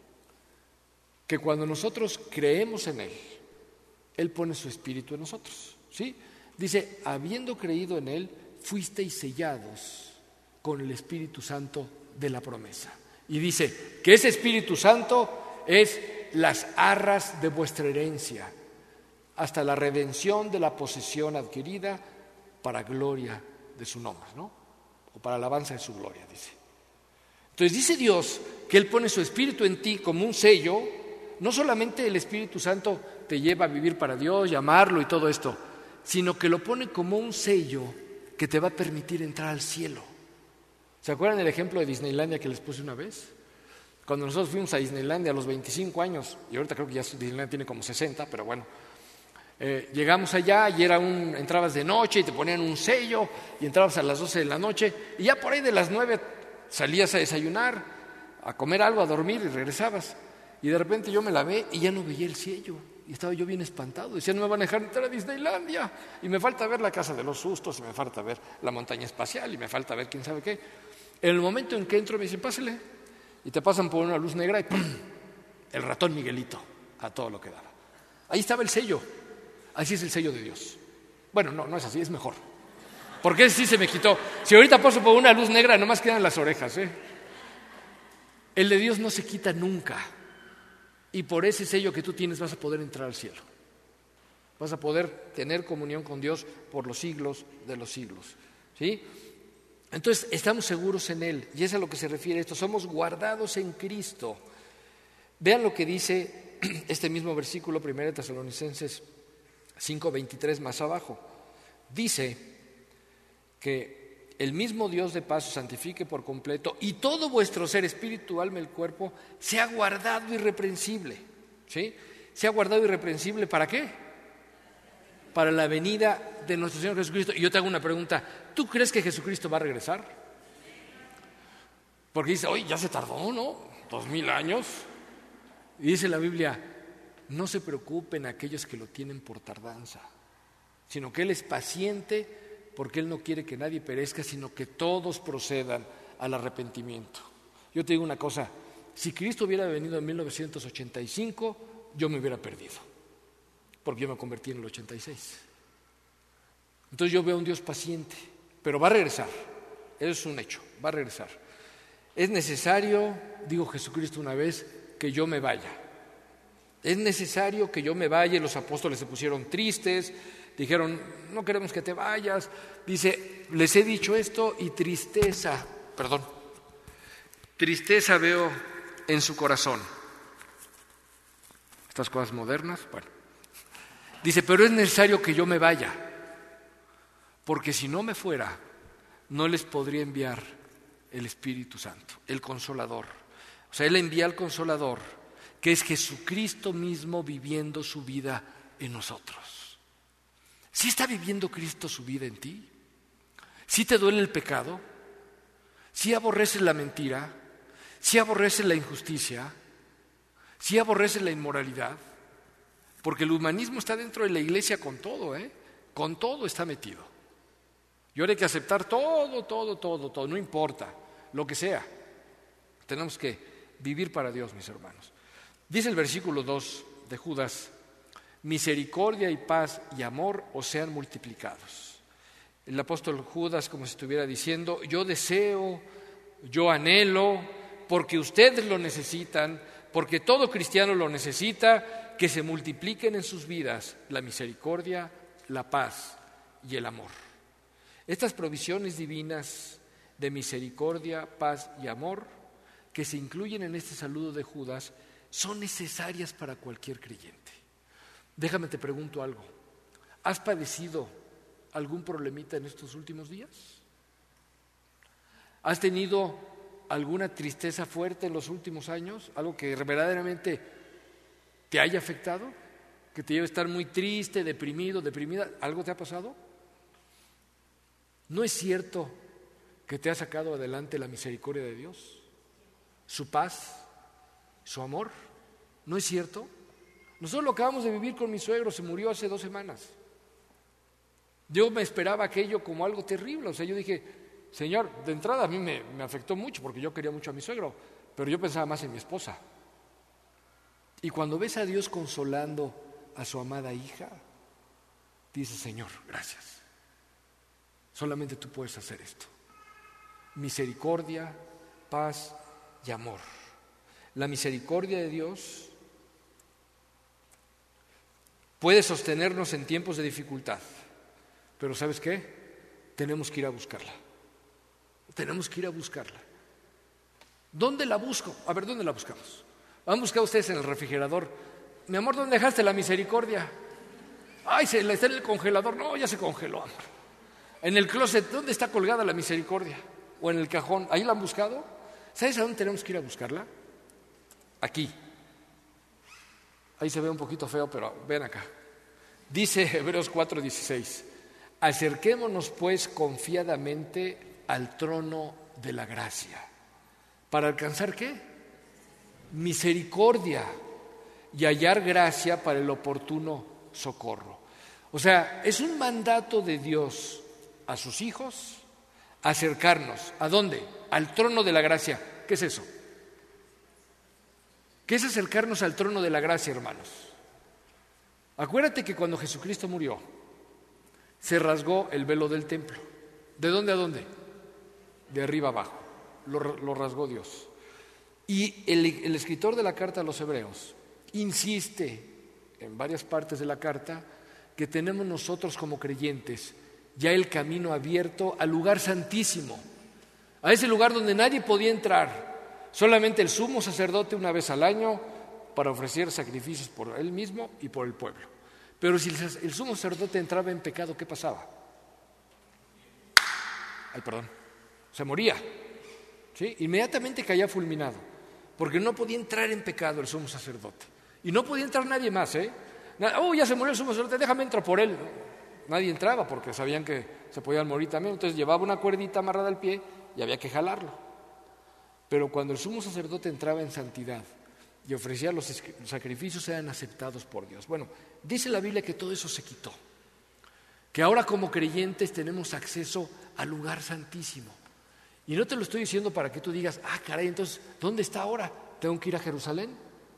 que cuando nosotros creemos en Él, Él pone su espíritu en nosotros. ¿Sí? Dice: habiendo creído en Él, fuisteis sellados con el Espíritu Santo de la promesa. Y dice que ese Espíritu Santo es las arras de vuestra herencia, hasta la redención de la posesión adquirida para gloria de su nombre, ¿no? O para alabanza de su gloria, dice. Entonces dice Dios que Él pone su Espíritu en ti como un sello. No solamente el Espíritu Santo te lleva a vivir para Dios, llamarlo y todo esto, sino que lo pone como un sello que te va a permitir entrar al cielo. ¿Se acuerdan el ejemplo de Disneylandia que les puse una vez? Cuando nosotros fuimos a Disneylandia a los 25 años, y ahorita creo que ya Disneylandia tiene como 60, pero bueno, llegamos allá y entrabas de noche y te ponían un sello y entrabas a las 12 de la noche y ya por ahí de las 9 salías a desayunar, a comer algo, a dormir y regresabas. Y de repente yo me lavé y ya no veía el sello. Y estaba yo bien espantado. Decía: no me van a dejar entrar a Disneylandia. Y me falta ver la Casa de los Sustos, y me falta ver la montaña espacial, y me falta ver quién sabe qué. En el momento en que entro me dicen: pásele. Y te pasan por una luz negra y ¡pum! El ratón Miguelito, a todo lo que daba. Ahí estaba el sello. Así es el sello de Dios. Bueno, no es así, es mejor. Porque ese sí se me quitó. Si ahorita paso por una luz negra, nomás quedan las orejas, ¿eh? El de Dios no se quita nunca. Y por ese sello que tú tienes vas a poder entrar al cielo. Vas a poder tener comunión con Dios por los siglos de los siglos. ¿Sí? Entonces estamos seguros en Él. Y es a lo que se refiere esto. Somos guardados en Cristo. Vean lo que dice este mismo versículo, 1 Tesalonicenses 5:23 más abajo. Dice que el mismo Dios de paz os santifique por completo y todo vuestro ser, espíritu, alma y cuerpo, sea guardado irreprensible. ¿Sí? Sea guardado irreprensible, ¿para qué? Para la venida de nuestro Señor Jesucristo. Y yo te hago una pregunta: ¿tú crees que Jesucristo va a regresar? Porque dice: oye, ya se tardó, ¿no? 2000 años. Y dice la Biblia: no se preocupen aquellos que lo tienen por tardanza, sino que Él es paciente, porque Él no quiere que nadie perezca, sino que todos procedan al arrepentimiento. Yo te digo una cosa: si Cristo hubiera venido en 1985, yo me hubiera perdido, porque yo me convertí en el 86. Entonces yo veo a un Dios paciente, pero va a regresar. Eso es un hecho, va a regresar. es necesario, dijo Jesucristo una vez, que yo me vaya. Es necesario que yo me vaya. Los apóstoles se pusieron tristes, dijeron, no queremos que te vayas. Dice, les he dicho esto y tristeza veo en su corazón. Estas cosas modernas, bueno. Dice, pero es necesario que yo me vaya, porque si no me fuera, no les podría enviar el Espíritu Santo, el Consolador. O sea, Él envía al Consolador, que es Jesucristo mismo viviendo su vida en nosotros. ¿Sí está viviendo Cristo su vida en ti? ¿Sí te duele el pecado? ¿Sí aborreces la mentira? ¿Sí aborreces la injusticia? ¿Sí aborreces la inmoralidad? Porque el humanismo está dentro de la iglesia con todo, con todo está metido. Y ahora hay que aceptar todo, no importa, lo que sea. Tenemos que vivir para Dios, mis hermanos. Dice el versículo 2 de Judas, misericordia y paz y amor os sean multiplicados. El apóstol Judas, como si estuviera diciendo, yo deseo, yo anhelo, porque ustedes lo necesitan, porque todo cristiano lo necesita, que se multipliquen en sus vidas la misericordia, la paz y el amor. Estas provisiones divinas de misericordia, paz y amor que se incluyen en este saludo de Judas son necesarias para cualquier creyente. Déjame te pregunto algo. ¿Has padecido algún problemita en estos últimos días? ¿Has tenido alguna tristeza fuerte en los últimos años? ¿Algo que verdaderamente te haya afectado? ¿Que te lleve a estar muy triste, deprimido, deprimida? ¿Algo te ha pasado? ¿No es cierto que te ha sacado adelante la misericordia de Dios? ¿Su paz? ¿Su amor? ¿No es cierto? Nosotros lo acabamos de vivir con mi suegro, se murió hace 2 semanas. Yo me esperaba aquello como algo terrible, o sea, yo dije, Señor, de entrada a mí me afectó mucho porque yo quería mucho a mi suegro, pero yo pensaba más en mi esposa. Y cuando ves a Dios consolando a su amada hija, dices, Señor, gracias. Solamente tú puedes hacer esto. Misericordia, paz y amor. La misericordia de Dios puede sostenernos en tiempos de dificultad, pero ¿sabes qué? Tenemos que ir a buscarla. Tenemos que ir a buscarla. ¿Dónde la busco? A ver, ¿dónde la buscamos? ¿Han buscado ustedes en el refrigerador? Mi amor, ¿dónde dejaste la misericordia? Ay, está en el congelador. No, ya se congeló, amor. En el closet, ¿dónde está colgada la misericordia? ¿O en el cajón? ¿Ahí la han buscado? ¿Sabes a dónde tenemos que ir a buscarla? Aquí. Ahí se ve un poquito feo, pero ven acá. Dice Hebreos 4:16, acerquémonos pues confiadamente al trono de la gracia. ¿Para alcanzar qué? Misericordia y hallar gracia para el oportuno socorro. O sea, es un mandato de Dios a sus hijos acercarnos. ¿A dónde? Al trono de la gracia. ¿Qué es eso? ¿Qué es acercarnos al trono de la gracia, hermanos? Acuérdate que cuando Jesucristo murió, se rasgó el velo del templo. ¿De dónde a dónde? De arriba abajo. Lo rasgó Dios. Y el escritor de la carta a los Hebreos insiste en varias partes de la carta que tenemos nosotros como creyentes ya el camino abierto al lugar santísimo, a ese lugar donde nadie podía entrar, solamente el sumo sacerdote una vez al año para ofrecer sacrificios por él mismo y por el pueblo. Pero si el sumo sacerdote entraba en pecado, ¿qué pasaba? Se moría, ¿sí? Inmediatamente caía fulminado, porque no podía entrar en pecado el sumo sacerdote. Y no podía entrar nadie más, ya se murió el sumo sacerdote, déjame entrar por él. Nadie entraba porque sabían que se podían morir también, entonces llevaba una cuerdita amarrada al pie y había que jalarlo. Pero cuando el sumo sacerdote entraba en santidad y ofrecía los sacrificios, eran aceptados por Dios. Bueno, dice la Biblia que todo eso se quitó, que ahora como creyentes tenemos acceso al lugar santísimo. Y no te lo estoy diciendo para que tú digas, caray, entonces, ¿dónde está ahora? ¿Tengo que ir a Jerusalén?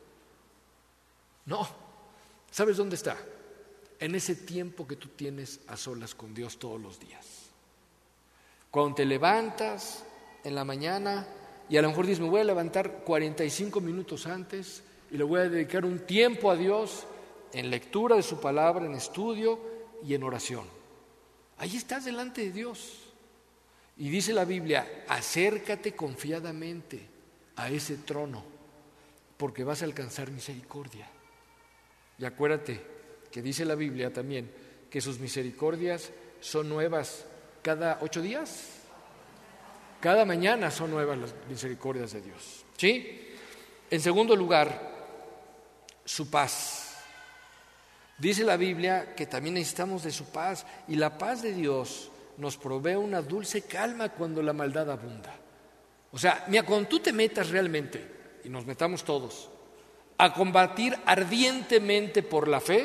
No, ¿sabes dónde está? En ese tiempo que tú tienes a solas con Dios todos los días. Cuando te levantas en la mañana, y a lo mejor dices, me voy a levantar 45 minutos antes y le voy a dedicar un tiempo a Dios en lectura de su palabra, en estudio y en oración. Ahí estás delante de Dios. Y dice la Biblia, acércate confiadamente a ese trono, porque vas a alcanzar misericordia. Y acuérdate que dice la Biblia también que sus misericordias son nuevas cada 8 días. Cada mañana son nuevas las misericordias de Dios. ¿Sí? En segundo lugar, su paz. Dice la Biblia que también necesitamos de su paz, y la paz de Dios nos provee una dulce calma cuando la maldad abunda. O sea, mira, cuando tú te metas realmente, y nos metamos todos, a combatir ardientemente por la fe,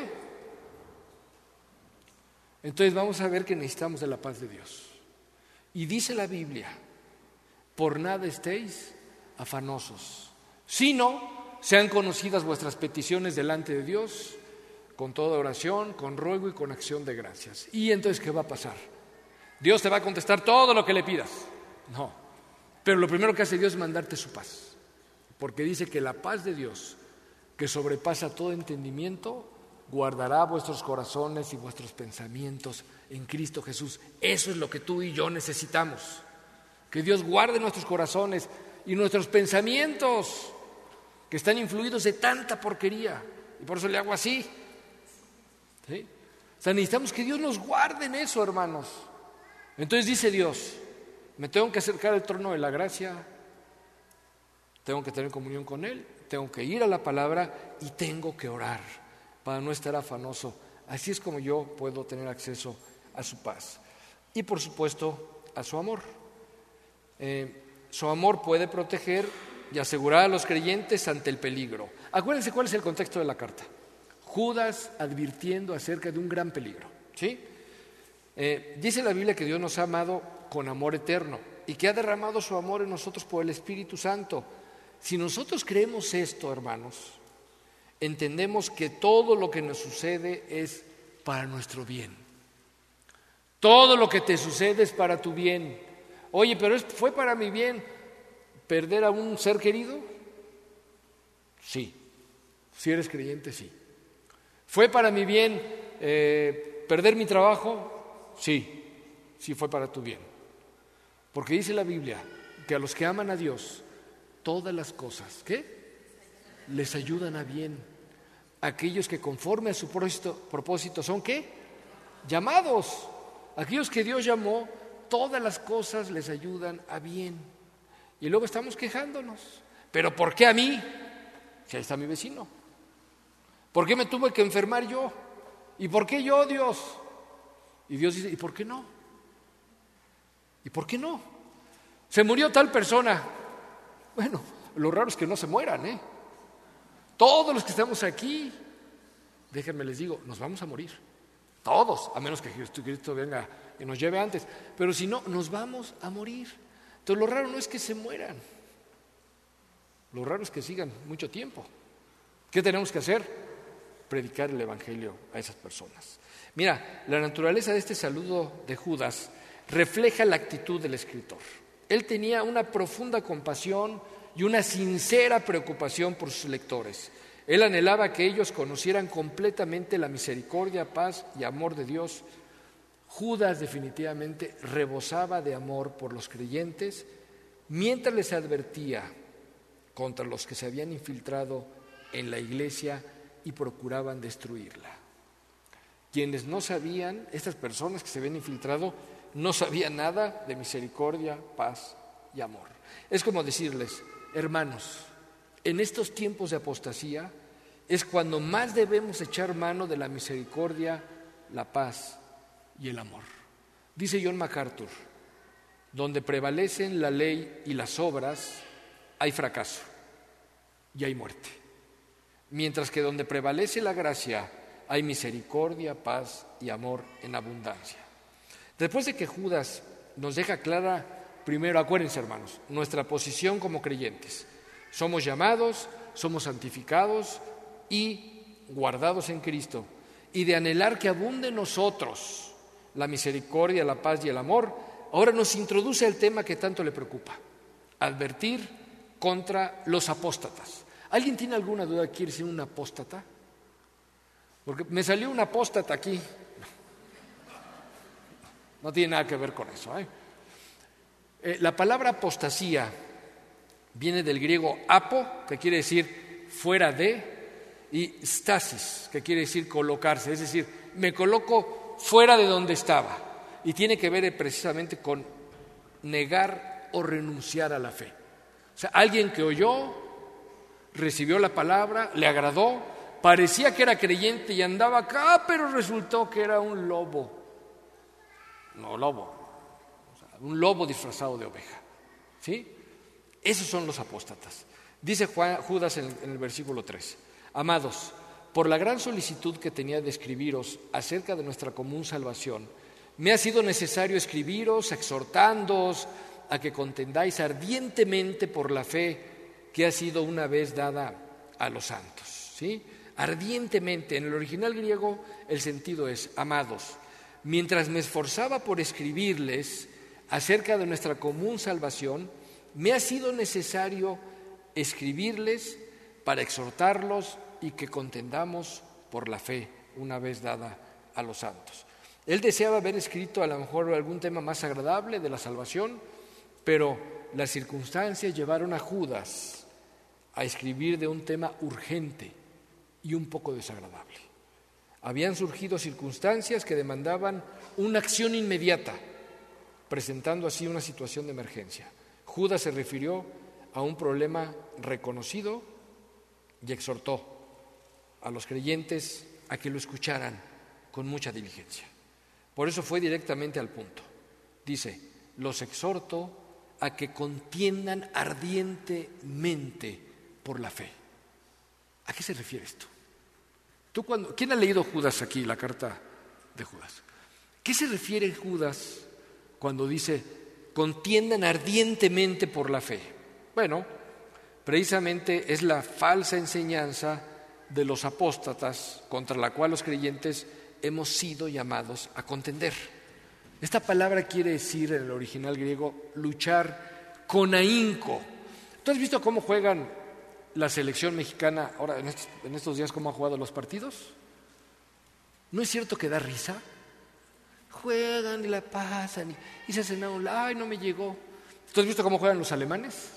entonces vamos a ver que necesitamos de la paz de Dios. Y dice la Biblia, por nada estéis afanosos, sino sean conocidas vuestras peticiones delante de Dios, con toda oración, con ruego y con acción de gracias. ¿Y entonces qué va a pasar? ¿Dios te va a contestar todo lo que le pidas? No, pero lo primero que hace Dios es mandarte su paz, porque dice que la paz de Dios, que sobrepasa todo entendimiento, guardará vuestros corazones y vuestros pensamientos en Cristo Jesús. Eso es lo que tú y yo necesitamos, que Dios guarde nuestros corazones y nuestros pensamientos, que están influidos de tanta porquería, y por eso le hago así. ¿Sí? O sea, necesitamos que Dios nos guarde en eso, hermanos. Entonces dice Dios, me tengo que acercar al trono de la gracia, tengo que tener comunión con Él, tengo que ir a la palabra y tengo que orar para no estar afanoso. Así es como yo puedo tener acceso a su paz. Y por supuesto a su amor. Su amor puede proteger y asegurar a los creyentes ante el peligro. Acuérdense cuál es el contexto de la carta. Judas advirtiendo acerca de un gran peligro, ¿sí? Dice la Biblia que Dios nos ha amado con amor eterno y que ha derramado su amor en nosotros por el Espíritu Santo. Si nosotros creemos esto, hermanos, entendemos que todo lo que nos sucede es para nuestro bien. Todo lo que te sucede es para tu bien. Oye, pero ¿fue para mi bien perder a un ser querido? Sí. Si eres creyente, sí. ¿Fue para mi bien perder mi trabajo? Sí, sí fue para tu bien. Porque dice la Biblia que a los que aman a Dios, todas las cosas, ¿qué? Les ayudan a bien. Aquellos que conforme a su propósito son, ¿qué? Llamados. Aquellos que Dios llamó, todas las cosas les ayudan a bien. Y luego estamos quejándonos. ¿Pero por qué a mí? Si ahí está mi vecino. ¿Por qué me tuve que enfermar yo? ¿Y por qué yo, Dios? Y Dios dice, ¿y por qué no? ¿Y por qué no? Se murió tal persona. Bueno, lo raro es que no se mueran, ¿eh? Todos los que estamos aquí, déjenme les digo, nos vamos a morir. Todos, a menos que Jesucristo venga y nos lleve antes. Pero si no, nos vamos a morir. Entonces lo raro no es que se mueran. Lo raro es que sigan mucho tiempo. ¿Qué tenemos que hacer? Predicar el Evangelio a esas personas. Mira, la naturaleza de este saludo de Judas refleja la actitud del escritor. Él tenía una profunda compasión y una sincera preocupación por sus lectores. Él anhelaba que ellos conocieran completamente la misericordia, paz y amor de Dios. Judas definitivamente rebosaba de amor por los creyentes, mientras les advertía contra los que se habían infiltrado en la iglesia y procuraban destruirla. Quienes no sabían, estas personas que se habían infiltrado, no sabían nada de misericordia, paz y amor. Es como decirles, hermanos, en estos tiempos de apostasía es cuando más debemos echar mano de la misericordia, la paz y el amor. Dice John MacArthur, donde prevalecen la ley y las obras, hay fracaso y hay muerte. Mientras que donde prevalece la gracia, hay misericordia, paz y amor en abundancia. Después de que Judas nos deja clara, primero, acuérdense hermanos, nuestra posición como creyentes. Somos llamados, somos santificados y guardados en Cristo. Y de anhelar que abunde en nosotros la misericordia, la paz y el amor, ahora nos introduce el tema que tanto le preocupa, advertir contra los apóstatas. ¿Alguien tiene alguna duda? ¿Quiere decir un apóstata? Porque me salió un apóstata aquí. No tiene nada que ver con eso. La palabra apostasía viene del griego apo, que quiere decir fuera de, y stasis, que quiere decir colocarse. Es decir, me coloco fuera de donde estaba. Y tiene que ver precisamente con negar o renunciar a la fe. O sea, alguien que oyó, recibió la palabra, le agradó, parecía que era creyente y andaba acá, pero resultó que era un lobo. No lobo, o sea, un lobo disfrazado de oveja. ¿Sí? Esos son los apóstatas. Dice Judas en el versículo 3: Amados, por la gran solicitud que tenía de escribiros acerca de nuestra común salvación, me ha sido necesario escribiros exhortándoos a que contendáis ardientemente por la fe que ha sido una vez dada a los santos. ¿Sí? Ardientemente, en el original griego el sentido es amados. Mientras me esforzaba por escribirles acerca de nuestra común salvación, me ha sido necesario escribirles para exhortarlos y que contendamos por la fe una vez dada a los santos. Él deseaba haber escrito a lo mejor algún tema más agradable de la salvación, pero las circunstancias llevaron a Judas a escribir de un tema urgente y un poco desagradable. Habían surgido circunstancias que demandaban una acción inmediata, presentando así una situación de emergencia. Judas se refirió a un problema reconocido y exhortó a los creyentes a que lo escucharan con mucha diligencia. Por eso fue directamente al punto. Dice: los exhorto a que contiendan ardientemente por la fe. ¿A qué se refiere esto? ¿Quién ha leído Judas aquí, la carta de Judas? ¿Qué se refiere Judas cuando dice contiendan ardientemente por la fe? Bueno, precisamente es la falsa enseñanza de los apóstatas contra la cual los creyentes hemos sido llamados a contender. Esta palabra quiere decir en el original griego luchar con ahínco. ¿Tú has visto cómo juegan la selección mexicana ahora en estos días, cómo ha jugado los partidos? ¿No es cierto que da risa? Juegan y la pasan y se hacen a un lado, ¡ay, no me llegó! ¿Tú has visto cómo juegan los alemanes?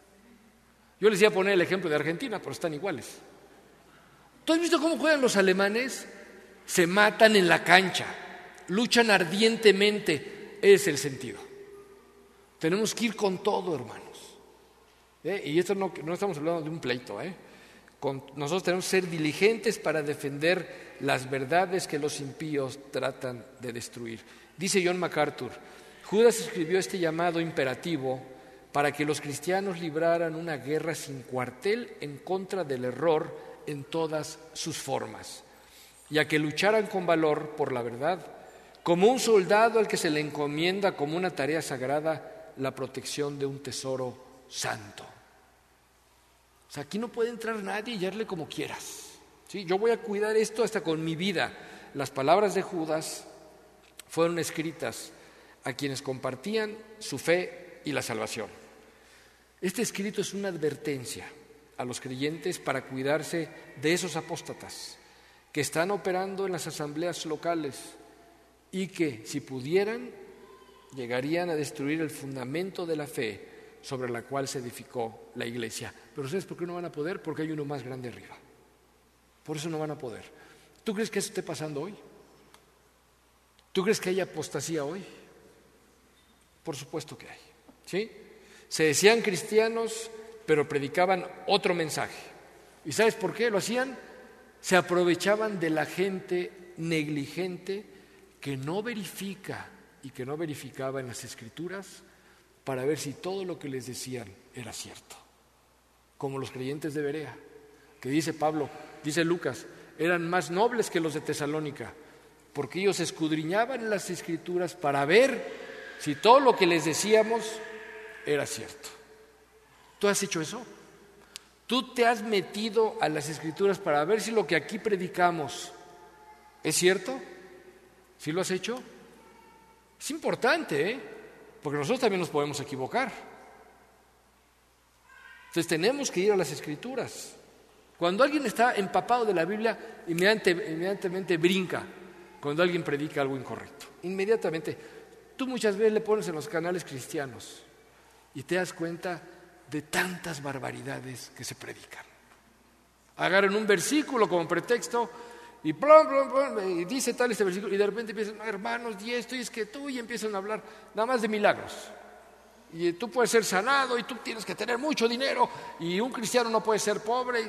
Yo les iba a poner el ejemplo de Argentina, pero están iguales. ¿Tú has visto cómo juegan los alemanes? Se matan en la cancha, luchan ardientemente. Ese es el sentido. Tenemos que ir con todo, hermanos. Y esto no estamos hablando de un pleito. Nosotros tenemos que ser diligentes para defender las verdades que los impíos tratan de destruir. Dice John MacArthur: Judas escribió este llamado imperativo para que los cristianos libraran una guerra sin cuartel en contra del error en todas sus formas, y a que lucharan con valor por la verdad, como un soldado al que se le encomienda como una tarea sagrada la protección de un tesoro santo. O sea, aquí no puede entrar nadie y darle como quieras. ¿Sí? Yo voy a cuidar esto hasta con mi vida. Las palabras de Judas fueron escritas a quienes compartían su fe y la salvación. Este escrito es una advertencia a los creyentes para cuidarse de esos apóstatas que están operando en las asambleas locales y que, si pudieran, llegarían a destruir el fundamento de la fe sobre la cual se edificó la iglesia. Pero ¿sabes por qué no van a poder? Porque hay uno más grande arriba. Por eso no van a poder. ¿Tú crees que eso esté pasando hoy? ¿Tú crees que hay apostasía hoy? Por supuesto que hay. ¿Sí? Se decían cristianos, pero predicaban otro mensaje. ¿Y sabes por qué lo hacían? Se aprovechaban de la gente negligente que no verifica y que no verificaba en las Escrituras para ver si todo lo que les decían era cierto. Como los creyentes de Berea, que dice Pablo, dice Lucas, eran más nobles que los de Tesalónica, porque ellos escudriñaban en las Escrituras para ver si todo lo que les decíamos era cierto. ¿Tú has hecho eso? ¿Tú te has metido a las Escrituras para ver si lo que aquí predicamos es cierto? ¿Sí lo has hecho? Es importante, porque nosotros también nos podemos equivocar. Entonces tenemos que ir a las Escrituras. Cuando alguien está empapado de la Biblia, inmediatamente brinca cuando alguien predica algo incorrecto. Inmediatamente. Tú muchas veces le pones en los canales cristianos y te das cuenta de tantas barbaridades que se predican. Agarran un versículo como pretexto y, y dice tal este versículo y de repente empiezan, hermanos, y esto, y es que tú, y empiezan a hablar nada más de milagros. Y tú puedes ser sanado y tú tienes que tener mucho dinero y un cristiano no puede ser pobre.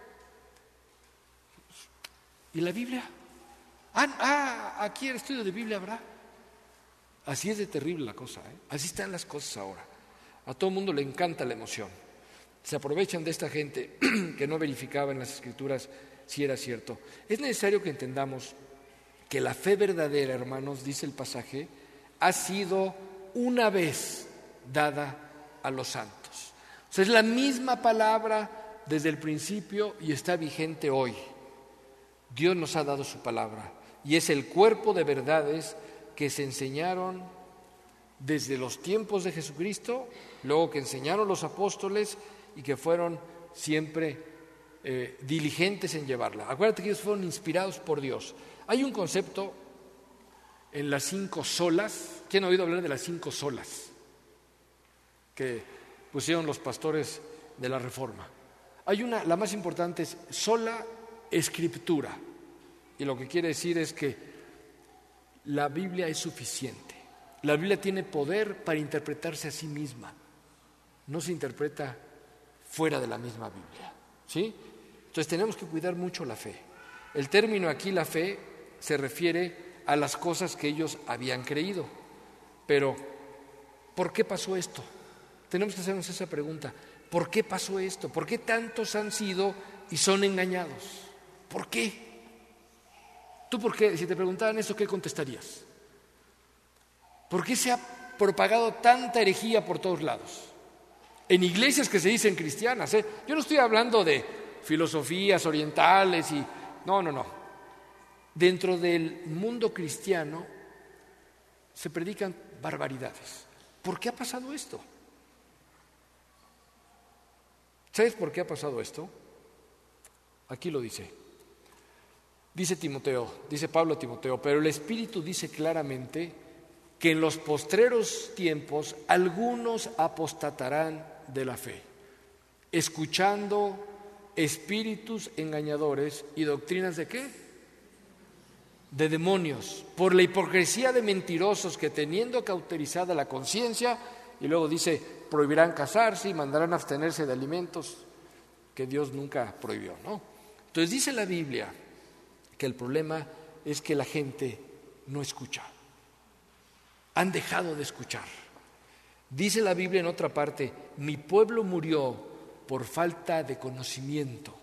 ¿Y la Biblia? Aquí el estudio de Biblia habrá. Así es de terrible la cosa, ¿eh? Así están las cosas ahora. A todo el mundo le encanta la emoción. Se aprovechan de esta gente que no verificaba en las Escrituras si era cierto. Es necesario que entendamos que la fe verdadera, hermanos, dice el pasaje, ha sido una vez dada a los santos. O sea, es la misma palabra desde el principio y está vigente hoy. Dios nos ha dado su palabra y es el cuerpo de verdades que se enseñaron desde los tiempos de Jesucristo, luego que enseñaron los apóstoles y que fueron siempre diligentes en llevarla. Acuérdate que ellos fueron inspirados por Dios. Hay un concepto en las 5 solas. ¿Quién ha oído hablar de las 5 solas que pusieron los pastores de la Reforma? Hay una, la más importante es sola escritura, y lo que quiere decir es que la Biblia es suficiente. La Biblia tiene poder para interpretarse a sí misma, no se interpreta fuera de la misma Biblia, ¿sí? Entonces tenemos que cuidar mucho la fe. El término aquí, la fe, se refiere a las cosas que ellos habían creído. Pero, ¿por qué pasó esto? Tenemos que hacernos esa pregunta. ¿Por qué pasó esto? ¿Por qué tantos han sido y son engañados? ¿Por qué? ¿Tú por qué? Si te preguntaran eso, ¿qué contestarías? ¿Por qué se ha propagado tanta herejía por todos lados? En iglesias que se dicen cristianas, ¿eh? Yo no estoy hablando de filosofías orientales y... No. Dentro del mundo cristiano se predican barbaridades. ¿Por qué ha pasado esto? ¿Sabes por qué ha pasado esto? Aquí lo dice. Dice Pablo a Timoteo, pero el Espíritu dice claramente que en los postreros tiempos algunos apostatarán de la fe, escuchando espíritus engañadores y doctrinas ¿de qué? De demonios, por la hipocresía de mentirosos que teniendo cauterizada la conciencia, y luego dice, prohibirán casarse y mandarán abstenerse de alimentos que Dios nunca prohibió, ¿no? Entonces dice la Biblia que el problema es que la gente no escucha. Han dejado de escuchar. Dice la Biblia en otra parte, mi pueblo murió por falta de conocimiento.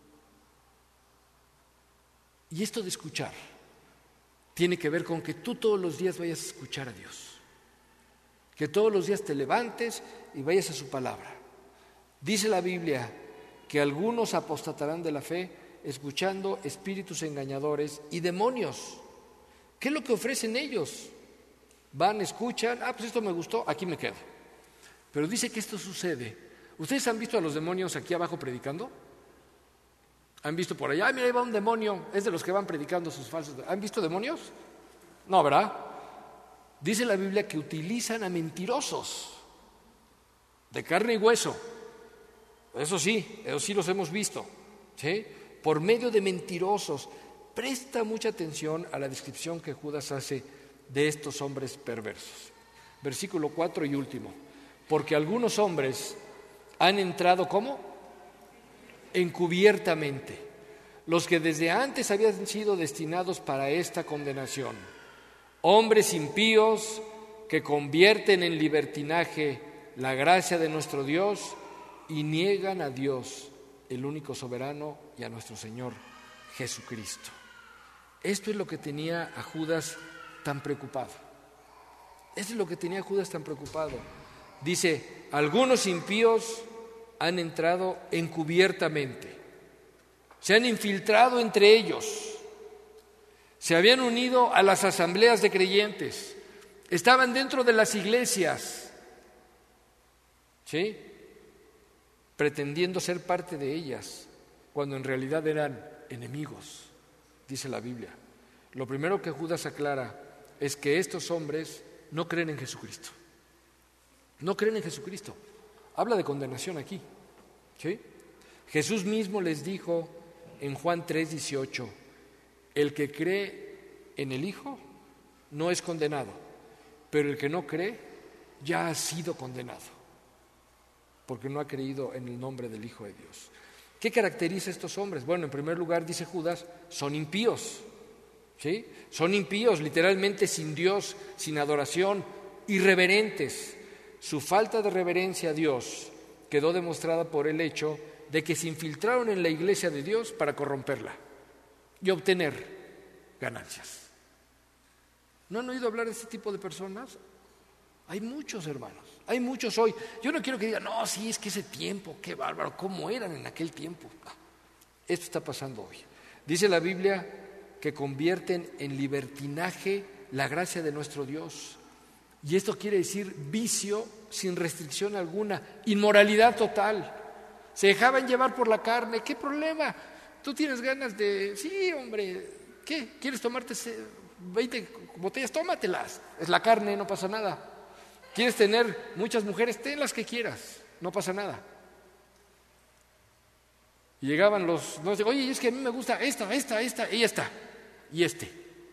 Y esto de escuchar tiene que ver con que tú todos los días vayas a escuchar a Dios. Que todos los días te levantes y vayas a su palabra. Dice la Biblia que algunos apostatarán de la fe escuchando espíritus engañadores y demonios. ¿Qué es lo que ofrecen ellos? Van, escuchan, pues esto me gustó, aquí me quedo. Pero dice que esto sucede. ¿Ustedes han visto a los demonios aquí abajo predicando? ¿Han visto por allá? Mira, ahí va un demonio, es de los que van predicando sus falsos. ¿Han visto demonios? No, ¿verdad? Dice la Biblia que utilizan a mentirosos de carne y hueso. Eso sí los hemos visto, ¿sí? Por medio de mentirosos. Presta mucha atención a la descripción que Judas hace de estos hombres perversos. Versículo 4 y último. Porque algunos hombres han entrado, ¿cómo? Encubiertamente, los que desde antes habían sido destinados para esta condenación. Hombres impíos que convierten en libertinaje la gracia de nuestro Dios y niegan a Dios, el único soberano, y a nuestro Señor Jesucristo. Esto es lo que tenía a Judas tan preocupado. Esto es lo que tenía a Judas tan preocupado. Dice, algunos impíos han entrado encubiertamente, se han infiltrado entre ellos, se habían unido a las asambleas de creyentes, estaban dentro de las iglesias, ¿sí? pretendiendo ser parte de ellas, cuando en realidad eran enemigos, dice la Biblia. Lo primero que Judas aclara es que estos hombres no creen en Jesucristo. No creen en Jesucristo. Habla de condenación aquí, ¿sí? Jesús mismo les dijo en Juan 3:18, el que cree en el Hijo no es condenado, pero el que no cree ya ha sido condenado, porque no ha creído en el nombre del Hijo de Dios. ¿Qué caracteriza a estos hombres? Bueno, en primer lugar, dice Judas, son impíos, ¿sí? Son impíos, literalmente sin Dios, sin adoración, irreverentes. Su falta de reverencia a Dios quedó demostrada por el hecho de que se infiltraron en la iglesia de Dios para corromperla y obtener ganancias. ¿No han oído hablar de este tipo de personas? Hay muchos, hermanos, hay muchos hoy. Yo no quiero que digan, no, sí, es que ese tiempo, qué bárbaro, ¿cómo eran en aquel tiempo? No, esto está pasando hoy. Dice la Biblia que convierten en libertinaje la gracia de nuestro Dios. Y esto quiere decir vicio sin restricción alguna, inmoralidad total. Se dejaban llevar por la carne, ¿qué problema? Tú tienes ganas de, sí, hombre, ¿qué? ¿Quieres tomarte 20 botellas? Tómatelas. Es la carne, no pasa nada. ¿Quieres tener muchas mujeres? Ten las que quieras, no pasa nada. Y llegaban los, no sé, oye, es que a mí me gusta esta, y esta, y este.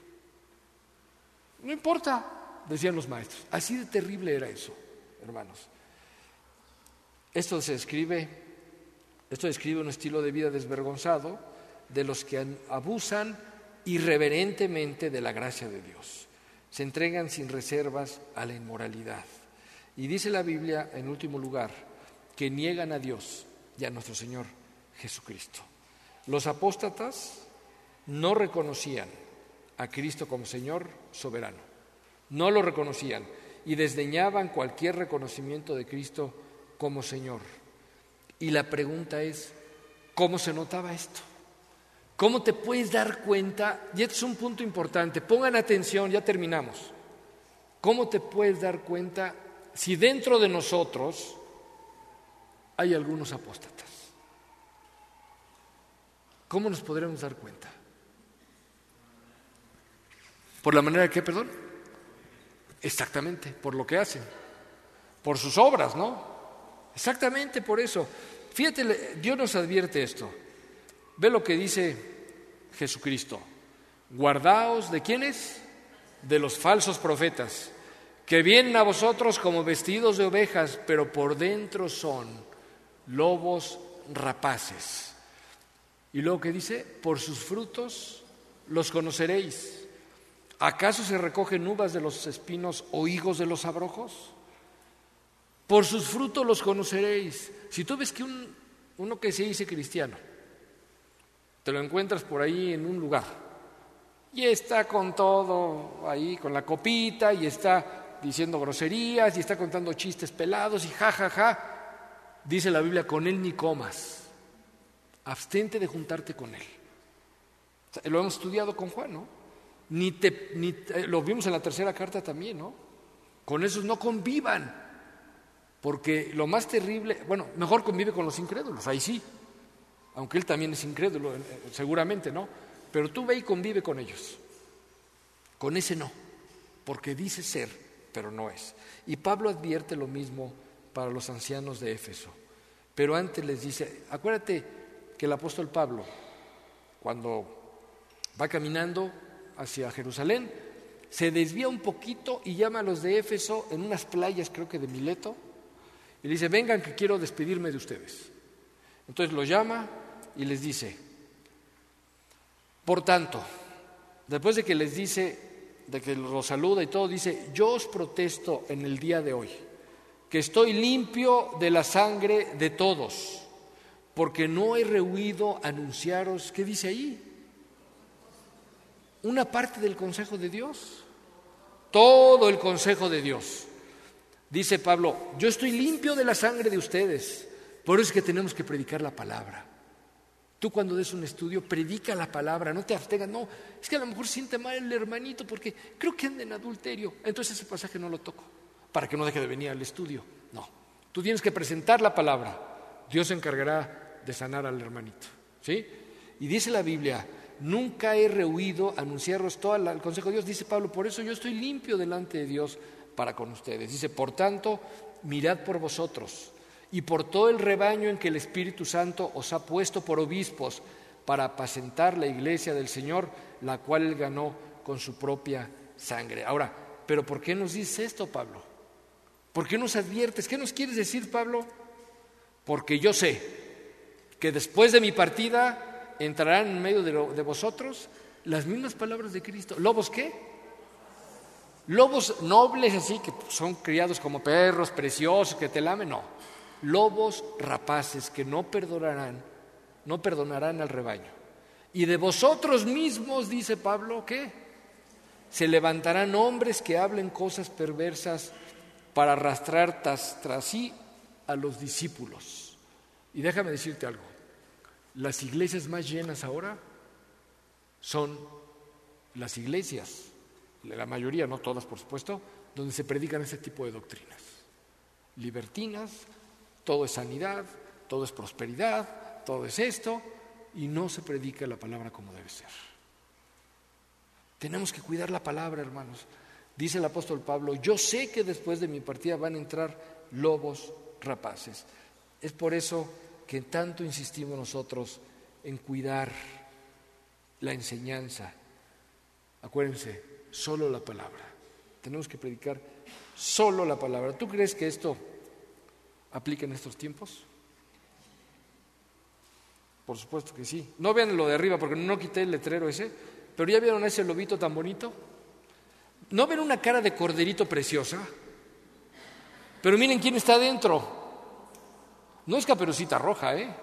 No importa, decían los maestros. Así de terrible era eso, hermanos. Esto describe un estilo de vida desvergonzado de los que abusan irreverentemente de la gracia de Dios. Se entregan sin reservas a la inmoralidad. Y dice la Biblia, en último lugar, que niegan a Dios y a nuestro Señor Jesucristo. Los apóstatas no reconocían a Cristo como Señor soberano. No lo reconocían y desdeñaban cualquier reconocimiento de Cristo como Señor. Y la pregunta es, ¿cómo se notaba esto? ¿Cómo te puedes dar cuenta? Y este es un punto importante, pongan atención, ya terminamos. ¿Cómo te puedes dar cuenta si dentro de nosotros hay algunos apóstatas? ¿Cómo nos podremos dar cuenta? ¿Por la manera que, perdón? Exactamente, por lo que hacen, por sus obras, ¿no? Exactamente por eso. Fíjate, Dios nos advierte esto. Ve lo que dice Jesucristo. Guardaos ¿de quiénes? De los falsos profetas, que vienen a vosotros como vestidos de ovejas, pero por dentro son lobos rapaces. Y luego que dice, por sus frutos los conoceréis. ¿Acaso se recogen uvas de los espinos o higos de los abrojos? Por sus frutos los conoceréis. Si tú ves que uno que se dice cristiano, te lo encuentras por ahí en un lugar y está con todo ahí, con la copita, y está diciendo groserías y está contando chistes pelados y dice la Biblia, con él ni comas, abstente de juntarte con él. O sea, lo hemos estudiado con Juan, ¿no? Lo vimos en la tercera carta también, ¿no? Con esos no convivan, porque lo más terrible, bueno, mejor convive con los incrédulos, ahí sí, aunque él también es incrédulo, seguramente, ¿no? Pero tú ve y convive con ellos. Con ese no, porque dice ser, pero no es. Y Pablo advierte lo mismo para los ancianos de Éfeso. Pero antes les dice, acuérdate que el apóstol Pablo, cuando va caminando hacia Jerusalén, se desvía un poquito y llama a los de Éfeso en unas playas, creo que de Mileto, y le dice, vengan que quiero despedirme de ustedes. Entonces los llama y les dice, por tanto, después de que les dice, de que los saluda y todo, dice, yo os protesto en el día de hoy, que estoy limpio de la sangre de todos, porque no he rehuido anunciaros, ¿qué dice ahí? Una parte del consejo de Dios, todo el consejo de Dios. Dice Pablo, yo estoy limpio de la sangre de ustedes, por eso es que tenemos que predicar la palabra. Tú cuando des un estudio, predica la palabra, no te abstengas, no, es que a lo mejor siente mal el hermanito porque creo que anda en adulterio, entonces ese pasaje no lo toco, para que no deje de venir al estudio. No, tú tienes que presentar la palabra. Dios se encargará de sanar al hermanito, ¿sí? Y dice la Biblia, nunca he rehuido anunciaros todo el consejo de Dios. Dice Pablo, por eso yo estoy limpio delante de Dios para con ustedes. Dice, por tanto, mirad por vosotros y por todo el rebaño en que el Espíritu Santo os ha puesto por obispos para apacentar la iglesia del Señor, la cual Él ganó con su propia sangre. Ahora, ¿pero por qué nos dice esto, Pablo? ¿Por qué nos adviertes? ¿Qué nos quieres decir, Pablo? Porque yo sé que después de mi partida entrarán en medio de vosotros las mismas palabras de Cristo. ¿Lobos qué? Lobos nobles así, que son criados como perros preciosos, que te lamen, no. Lobos rapaces que no perdonarán al rebaño. Y de vosotros mismos, dice Pablo, ¿qué? Se levantarán hombres que hablen cosas perversas para arrastrar tras sí a los discípulos. Y déjame decirte algo, las iglesias más llenas ahora son las iglesias, la mayoría, no todas por supuesto, donde se predican ese tipo de doctrinas libertinas. Todo es sanidad, todo es prosperidad, todo es esto, y no se predica la palabra como debe ser. Tenemos que cuidar la palabra, hermanos. Dice el apóstol Pablo, yo sé que después de mi partida van a entrar lobos rapaces. Es por eso que tanto insistimos nosotros en cuidar la enseñanza. Acuérdense, solo la palabra. Tenemos que predicar solo la palabra. ¿Tú crees que esto aplica en estos tiempos? Por supuesto que sí. No vean lo de arriba porque no quité el letrero ese, pero ¿ya vieron ese lobito tan bonito? ¿No ven una cara de corderito preciosa? Pero miren quién está adentro. No es Caperucita Roja, ¿eh?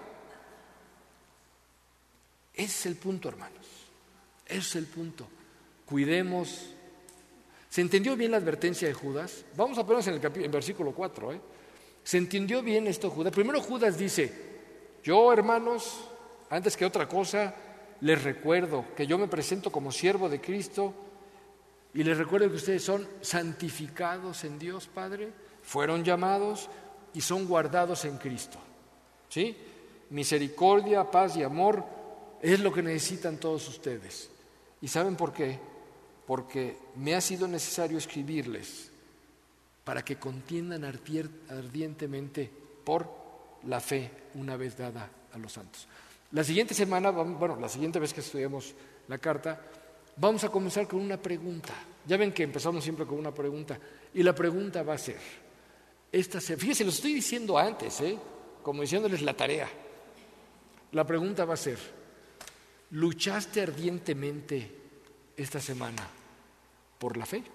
Ese es el punto, hermanos. Ese es el punto. Cuidemos. ¿Se entendió bien la advertencia de Judas? Vamos apenas en versículo 4, ¿eh? ¿Se entendió bien esto, Judas? Primero Judas dice, yo, hermanos, antes que otra cosa, les recuerdo que yo me presento como siervo de Cristo y les recuerdo que ustedes son santificados en Dios Padre, fueron llamados y son guardados en Cristo. ¿Sí? Misericordia, paz y amor es lo que necesitan todos ustedes. ¿Y saben por qué? Porque me ha sido necesario escribirles para que contiendan ardientemente por la fe una vez dada a los santos. La siguiente semana, la siguiente vez que estudiemos la carta, vamos a comenzar con una pregunta. Ya ven que empezamos siempre con una pregunta. Y la pregunta va a ser, fíjense, lo estoy diciendo antes, como diciéndoles la tarea. La pregunta va a ser, ¿luchaste ardientemente esta semana por la fe?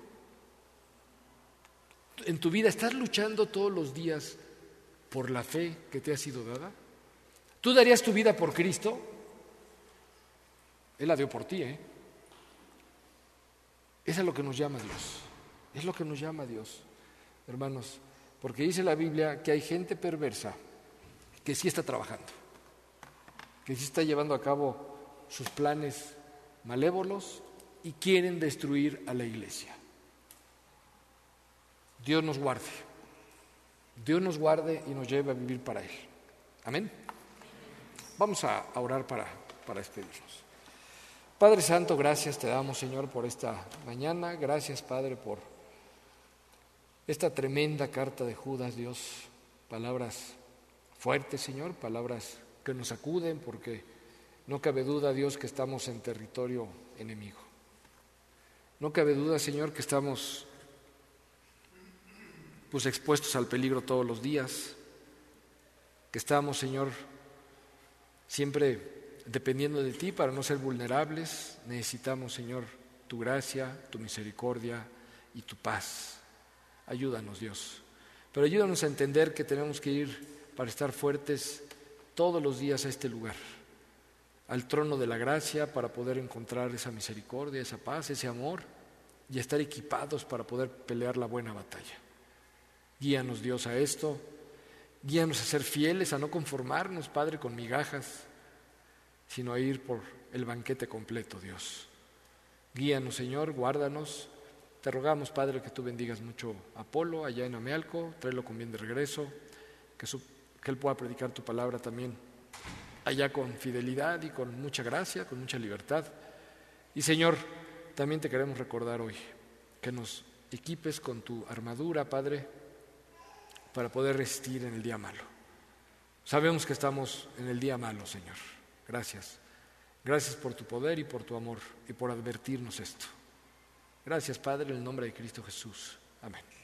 ¿En tu vida estás luchando todos los días por la fe que te ha sido dada? ¿Tú darías tu vida por Cristo? Él la dio por ti, Eso es lo que nos llama Dios. Es lo que nos llama Dios, hermanos, porque dice la Biblia que hay gente perversa que sí está trabajando, que sí está llevando a cabo sus planes malévolos y quieren destruir a la iglesia. Dios nos guarde y nos lleve a vivir para Él. Amén. Vamos a orar para despedirnos. Padre Santo, gracias te damos, Señor, por esta mañana. Gracias, Padre, por esta tremenda carta de Judas, Dios. Palabras fuertes, Señor, palabras que nos sacuden, porque no cabe duda, Dios, que estamos en territorio enemigo. No cabe duda, Señor, que estamos expuestos al peligro todos los días, que estamos, Señor, siempre dependiendo de Ti para no ser vulnerables. Necesitamos, Señor, Tu gracia, Tu misericordia y Tu paz. Ayúdanos, Dios. Pero ayúdanos a entender que tenemos que ir para estar fuertes todos los días a este lugar, al trono de la gracia, para poder encontrar esa misericordia, esa paz, ese amor, y estar equipados para poder pelear la buena batalla. Guíanos, Dios, a esto. Guíanos a ser fieles, a no conformarnos, Padre, con migajas, sino a ir por el banquete completo, Dios. Guíanos, Señor, guárdanos. Te rogamos, Padre, que Tú bendigas mucho a Apolo allá en Amealco, tráelo con bien de regreso, que que Él pueda predicar tu palabra también allá con fidelidad y con mucha gracia, con mucha libertad. Y Señor, también te queremos recordar hoy que nos equipes con tu armadura, Padre, para poder resistir en el día malo. Sabemos que estamos en el día malo, Señor. Gracias. Gracias por tu poder y por tu amor y por advertirnos esto. Gracias, Padre, en el nombre de Cristo Jesús. Amén.